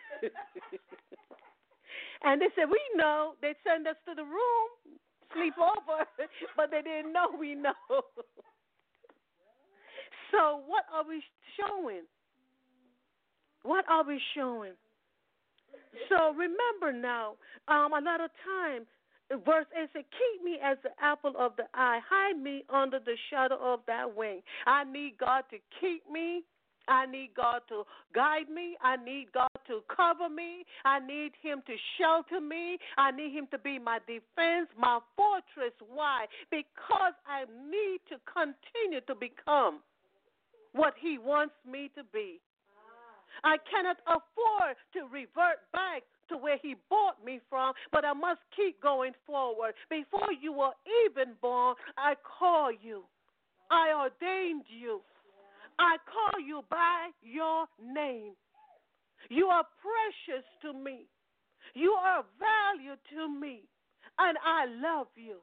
And they said, we know. They'd send us to the room, sleep over, but they didn't know we know. So what are we showing? What are we showing? So remember now, um, a lot of time, verse eight says, keep me as the apple of the eye. Hide me under the shadow of thy wing. I need God to keep me. I need God to guide me. I need God to cover me. I need him to shelter me. I need him to be my defense, my fortress. Why? Because I need to continue to become what he wants me to be. I cannot afford to revert back to where he brought me from, but I must keep going forward. Before you were even born, I call you. I ordained you. I call you by your name. You are precious to me. You are of value to me, and I love you.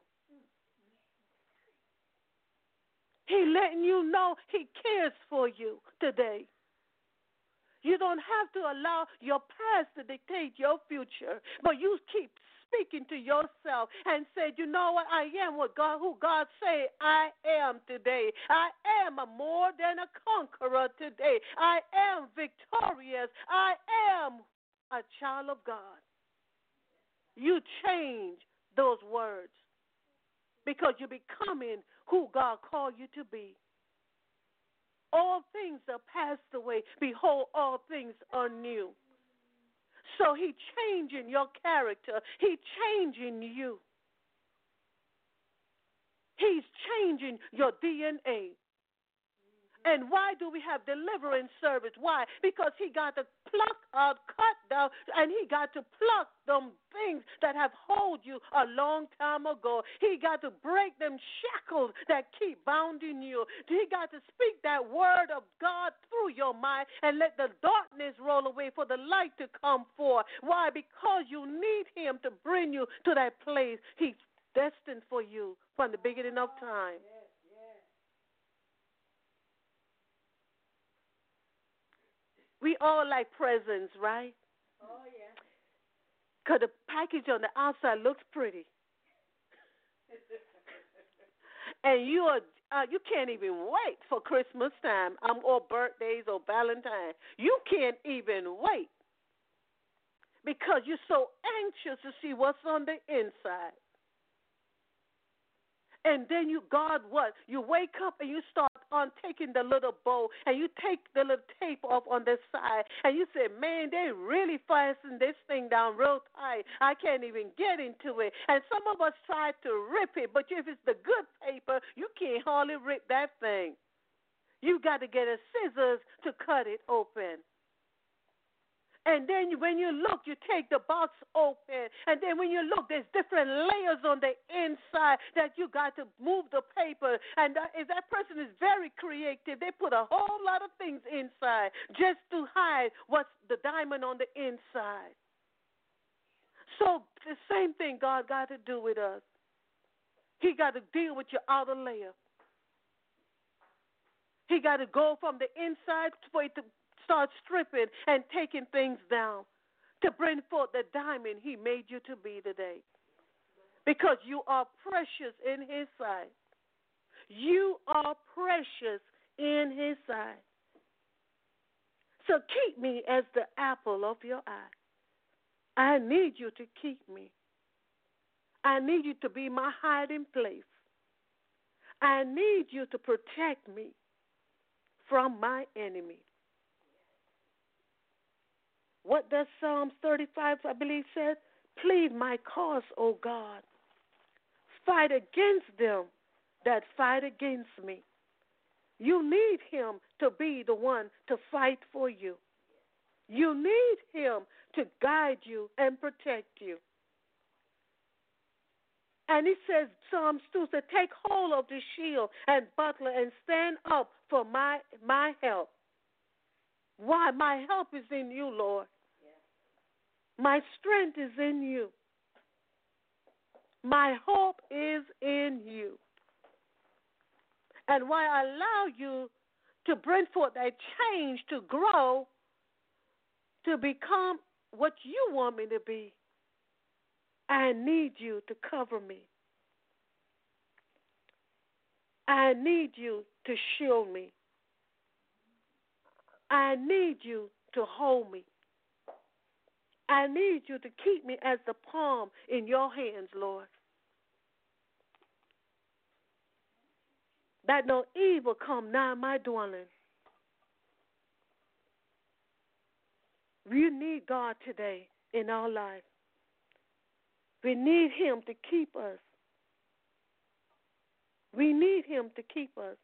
He letting you know he cares for you today. You don't have to allow your past to dictate your future, but you keep speaking to yourself and say, you know what, I am what God, who God say I am today. I am a more than a conqueror today. I am victorious. I am a child of God. You change those words because you're becoming who God called you to be. All things are passed away. Behold, all things are new. So he changing your character. He changing you. He's changing your D N A. And why do we have deliverance service? Why? Because he got to pluck out, cut down, and he got to pluck them things that have hold you a long time ago. He got to break them shackles that keep bounding you. He got to speak that word of God through your mind and let the darkness roll away for the light to come forth. Why? Because you need him to bring you to that place he's destined for you from the beginning of time. We all like presents, right? Oh, yeah. Because the package on the outside looks pretty. And you are uh, you can't even wait for Christmas time um, or birthdays or Valentine. You can't even wait because you're so anxious to see what's on the inside. And then you, God, what? You wake up and you start on taking the little bow and you take the little tape off on the side and you say, man, they really fastened this thing down real tight. I can't even get into it. And some of us try to rip it, but if it's the good paper, you can't hardly rip that thing. You got to get a scissors to cut it open. And then when you look, you take the box open. And then when you look, there's different layers on the inside that you got to move the paper. And that, if that person is very creative, they put a whole lot of things inside just to hide what's the diamond on the inside. So the same thing God got to do with us. He got to deal with your outer layer. He got to go from the inside for it to start stripping and taking things down to bring forth the diamond he made you to be today. Because you are precious in his sight. You are precious in his sight. So keep me as the apple of your eye. I need you to keep me. I need you to be my hiding place. I need you to protect me from my enemy. What does Psalms thirty-five, I believe, says? Plead my cause, O God. Fight against them that fight against me. You need him to be the one to fight for you. You need him to guide you and protect you. And he says, Psalms two says, take hold of the shield and buckler and stand up for my, my help. Why? My help is in you, Lord. My strength is in you. My hope is in you. And why I allow you to bring forth that change to grow, to become what you want me to be, I need you to cover me. I need you to shield me. I need you to hold me. I need you to keep me as the palm in your hands, Lord. That no evil come nigh my dwelling. We need God today in our life. We need him to keep us. We need him to keep us.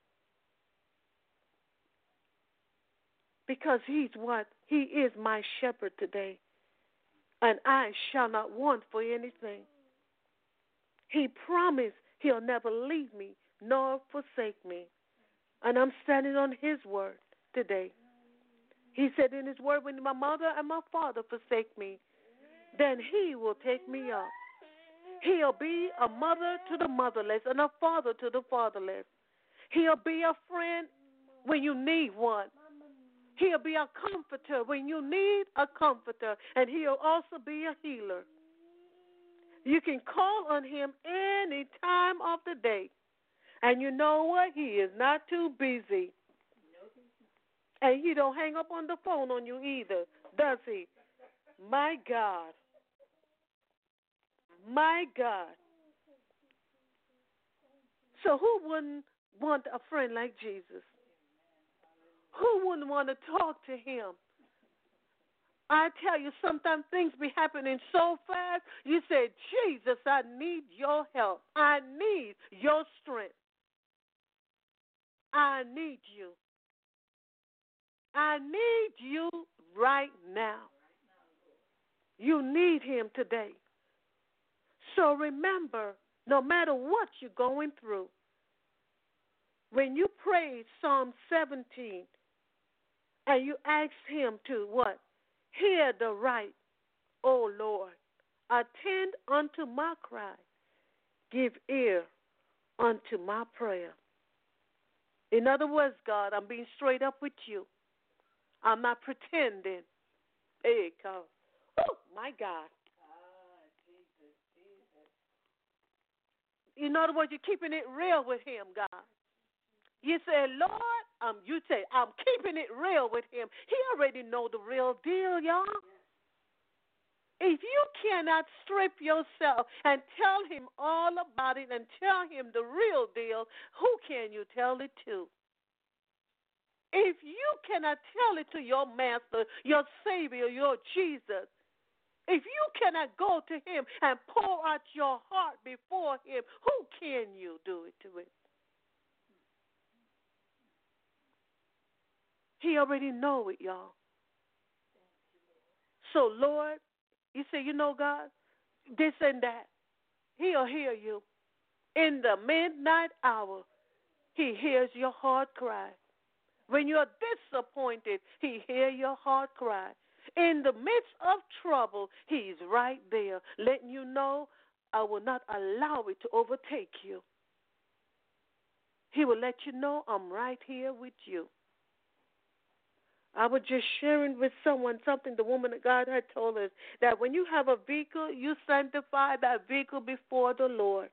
Because he's what? He is my shepherd today. And I shall not want for anything. He promised he'll never leave me nor forsake me. And I'm standing on his word today. He said in his word, when my mother and my father forsake me, then he will take me up. He'll be a mother to the motherless and a father to the fatherless. He'll be a friend when you need one. He'll be a comforter when you need a comforter. And he'll also be a healer. You can call on him any time of the day. And you know what? He is not too busy. And he don't hang up on the phone on you either, does he? My God. My God. So who wouldn't want a friend like Jesus? Who wouldn't want to talk to him? I tell you, sometimes things be happening so fast, you say, Jesus, I need your help. I need your strength. I need you. I need you right now. You need him today. So remember, no matter what you're going through, when you pray Psalm seventeen and you ask him to what? Hear the right, O Lord. Attend unto my cry. Give ear unto my prayer. In other words, God, I'm being straight up with you. I'm not pretending. Hey, come. Oh, my God. In other words, you're keeping it real with him, God. You say, Lord, um, you say, I'm keeping it real with him. He already know the real deal, y'all. If you cannot strip yourself and tell him all about it and tell him the real deal, who can you tell it to? If you cannot tell it to your master, your Savior, your Jesus, if you cannot go to him and pour out your heart before him, who can you do it to him? He already know it, y'all. So, Lord, you say, you know, God, this and that. He'll hear you. In the midnight hour, he hears your heart cry. When you're disappointed, he hears your heart cry. In the midst of trouble, he's right there, letting you know I will not allow it to overtake you. He will let you know I'm right here with you. I was just sharing with someone something the woman of God had told us, that when you have a vehicle, you sanctify that vehicle before the Lord.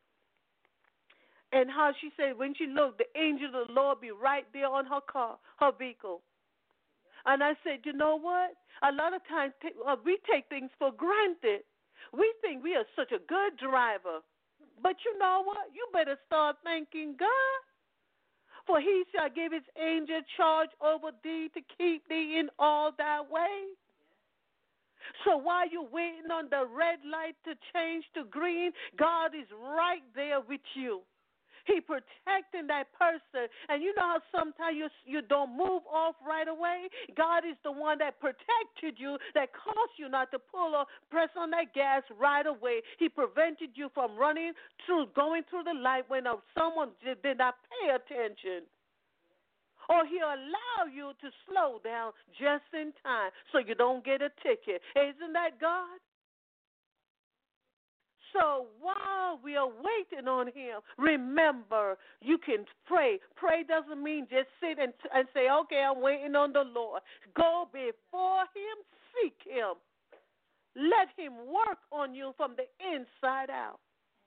And how she said when she looked, the angel of the Lord be right there on her car, her vehicle. And I said, you know what? A lot of times uh, we take things for granted. We think we are such a good driver. But you know what? You better start thanking God. For he shall give his angel charge over thee to keep thee in all thy way. So while you're waiting on the red light to change to green, God is right there with you. He protecting that person. And you know how sometimes you, you don't move off right away? God is the one that protected you, that caused you not to pull or press on that gas right away. He prevented you from running through, going through the light when someone did not pay attention. Or he'll allow you to slow down just in time so you don't get a ticket. Isn't that God? So while we are waiting on him, remember, you can pray. Pray doesn't mean just sit and, and say, okay, I'm waiting on the Lord. Go before him, seek him. Let him work on you from the inside out.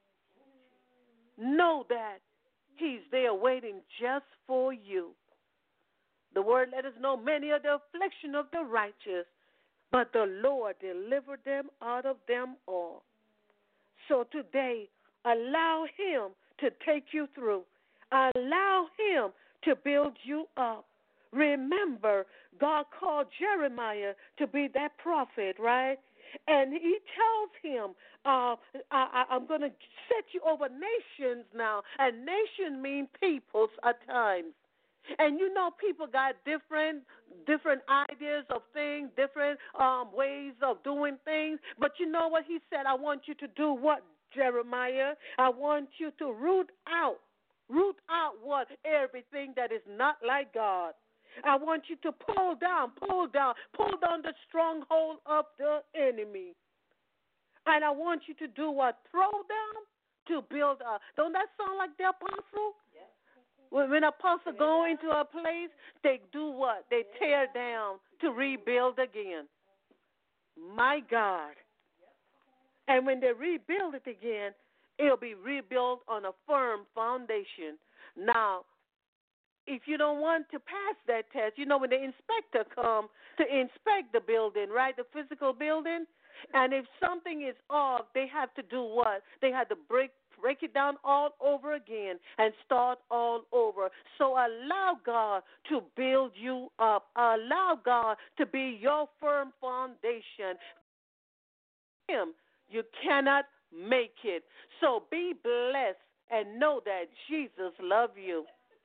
Know that he's there waiting just for you. The word let us know many of the affliction of the righteous, but the Lord delivered them out of them all. So today, allow him to take you through. Allow him to build you up. Remember, God called Jeremiah to be that prophet, right? And he tells him, uh, I, I'm going to set you over nations now. And nation means peoples at times. And you know, people got different different ideas of things, different um, ways of doing things. But you know what he said? I want you to do what, Jeremiah? I want you to root out, root out what? Everything that is not like God. I want you to pull down, pull down, pull down the stronghold of the enemy. And I want you to do what? Throw down to build up. Don't that sound like the apostle? When an apostle go into a place, they do what? They tear down to rebuild again. My God. And when they rebuild it again, it'll be rebuilt on a firm foundation. Now, if you don't want to pass that test, you know when the inspector come to inspect the building, right, the physical building, and if something is off, they have to do what? They have to break break it down all over again and start all over. So allow God to build you up. Allow God to be your firm foundation. Him, you cannot make it. So be blessed and know that Jesus loves you.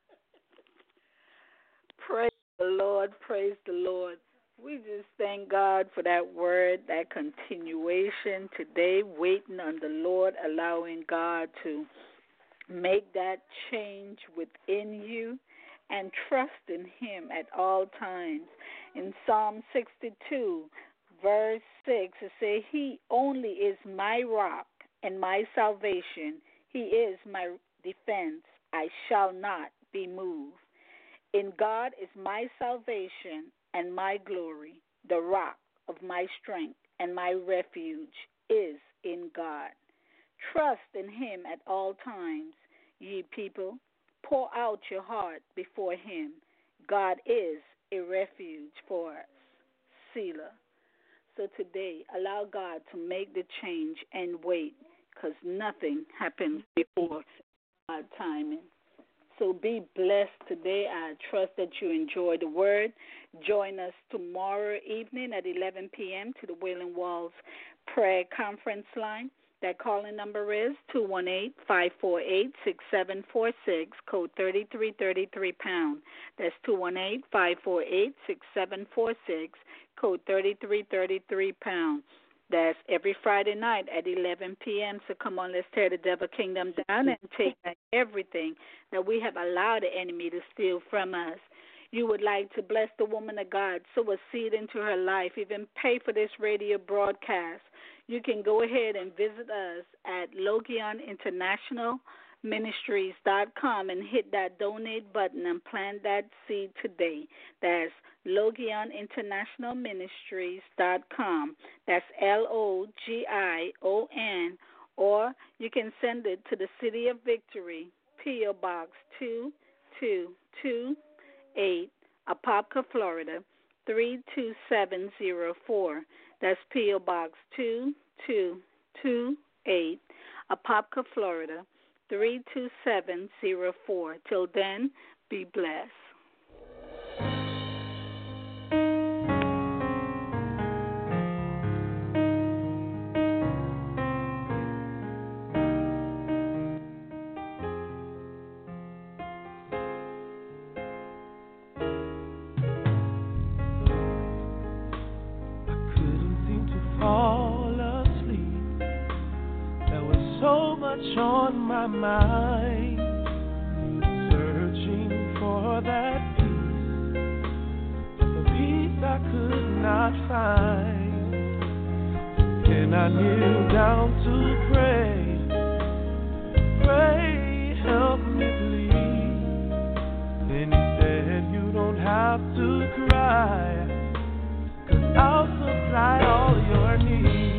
Praise the Lord. Praise the Lord. We just thank God for that word, that continuation today, waiting on the Lord, allowing God to make that change within you and trust in him at all times. In Psalm sixty-two, verse six, it says, he only is my rock and my salvation. He is my defense. I shall not be moved. In God is my salvation and my glory. The rock of my strength and my refuge is in God. Trust in him at all times, ye people. Pour out your heart before him. God is a refuge for us. Selah. So today, allow God to make the change and wait, because nothing happens before God's timing. So be blessed today. I trust that you enjoy the word. Join us tomorrow evening at eleven p.m. to the Wailing Walls Prayer Conference line. That calling number is two one eight, five four eight, six seven four six, code thirty-three thirty-three pound. That's two one eight, five four eight, six seven four six, code thirty-three thirty-three pound. That's every Friday night at eleven p.m. So come on, let's tear the devil kingdom down and take back everything that we have allowed the enemy to steal from us. you would like to bless the woman of God, sow a seed into her life, even pay for this radio broadcast, you can go ahead and visit us at Logion International Ministries dot com and hit that donate button and plant that seed today. That's Logion International Ministries dot com. That's L O G I O N. Or you can send it to the City of Victory, P O. Box two two two eight, Apopka, Florida, three two seven zero four. That's P O. Box two two two eight, Apopka, Florida, three two seven zero four. Till then, be blessed. On my mind, searching for that peace, the peace I could not find. Then I kneel down to pray, pray, help me please. Then he said, you don't have to cry, 'cause I'll supply all your needs.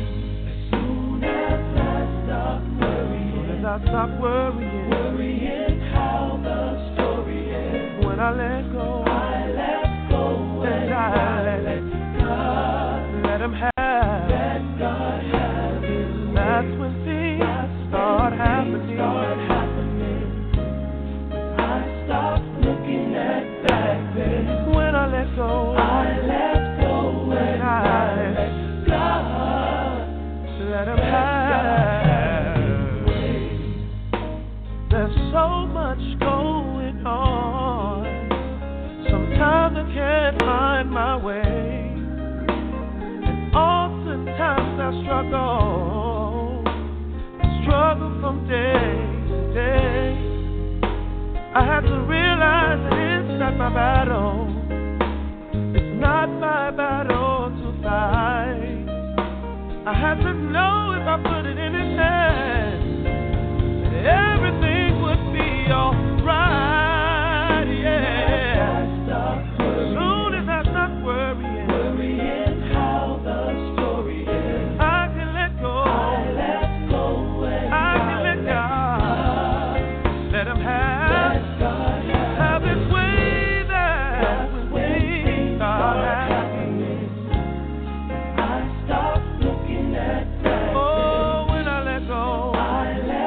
I stop worrying, worrying how the story ends. When I let go, I let go, and I, I let, let God, let Him have, let God have His way. That's when things That's start when happening. Things start happening. I stop looking at back then. When I let go, I let go, and I, I let God, let Him have. There's so much going on. Sometimes I can't find my way, and oftentimes I struggle, struggle from day to day. I have to realize that it's not my battle, it's not my battle to fight. I have to know if I put it in His hands, everything would be alright, yeah. As soon as I stop worrying, worrying how the story is, I can let go. I let go and I can let God. Let Him have, have His way. That's when things start happening. I stop looking at that. Oh, when I let go, I let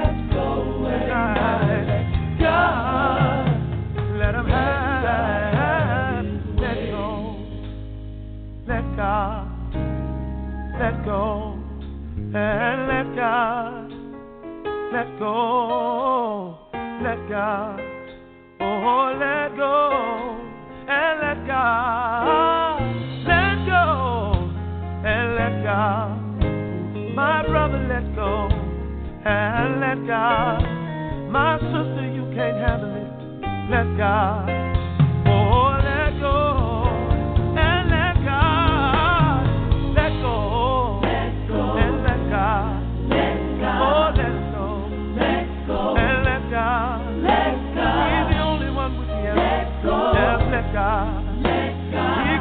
God, let Him have, let go, let God, let go, and let God, let go, let God, oh, let go, and let God, let go, and let God, my brother, let go, and let God. My sister, you can't handle it. Let God. Oh, let go. And let God. Let go. Let go. And let God. Let God. Oh, let go. Let go. And let God. Let God. He's the only one with the answer. Let go. Yes, let God. Let God. He's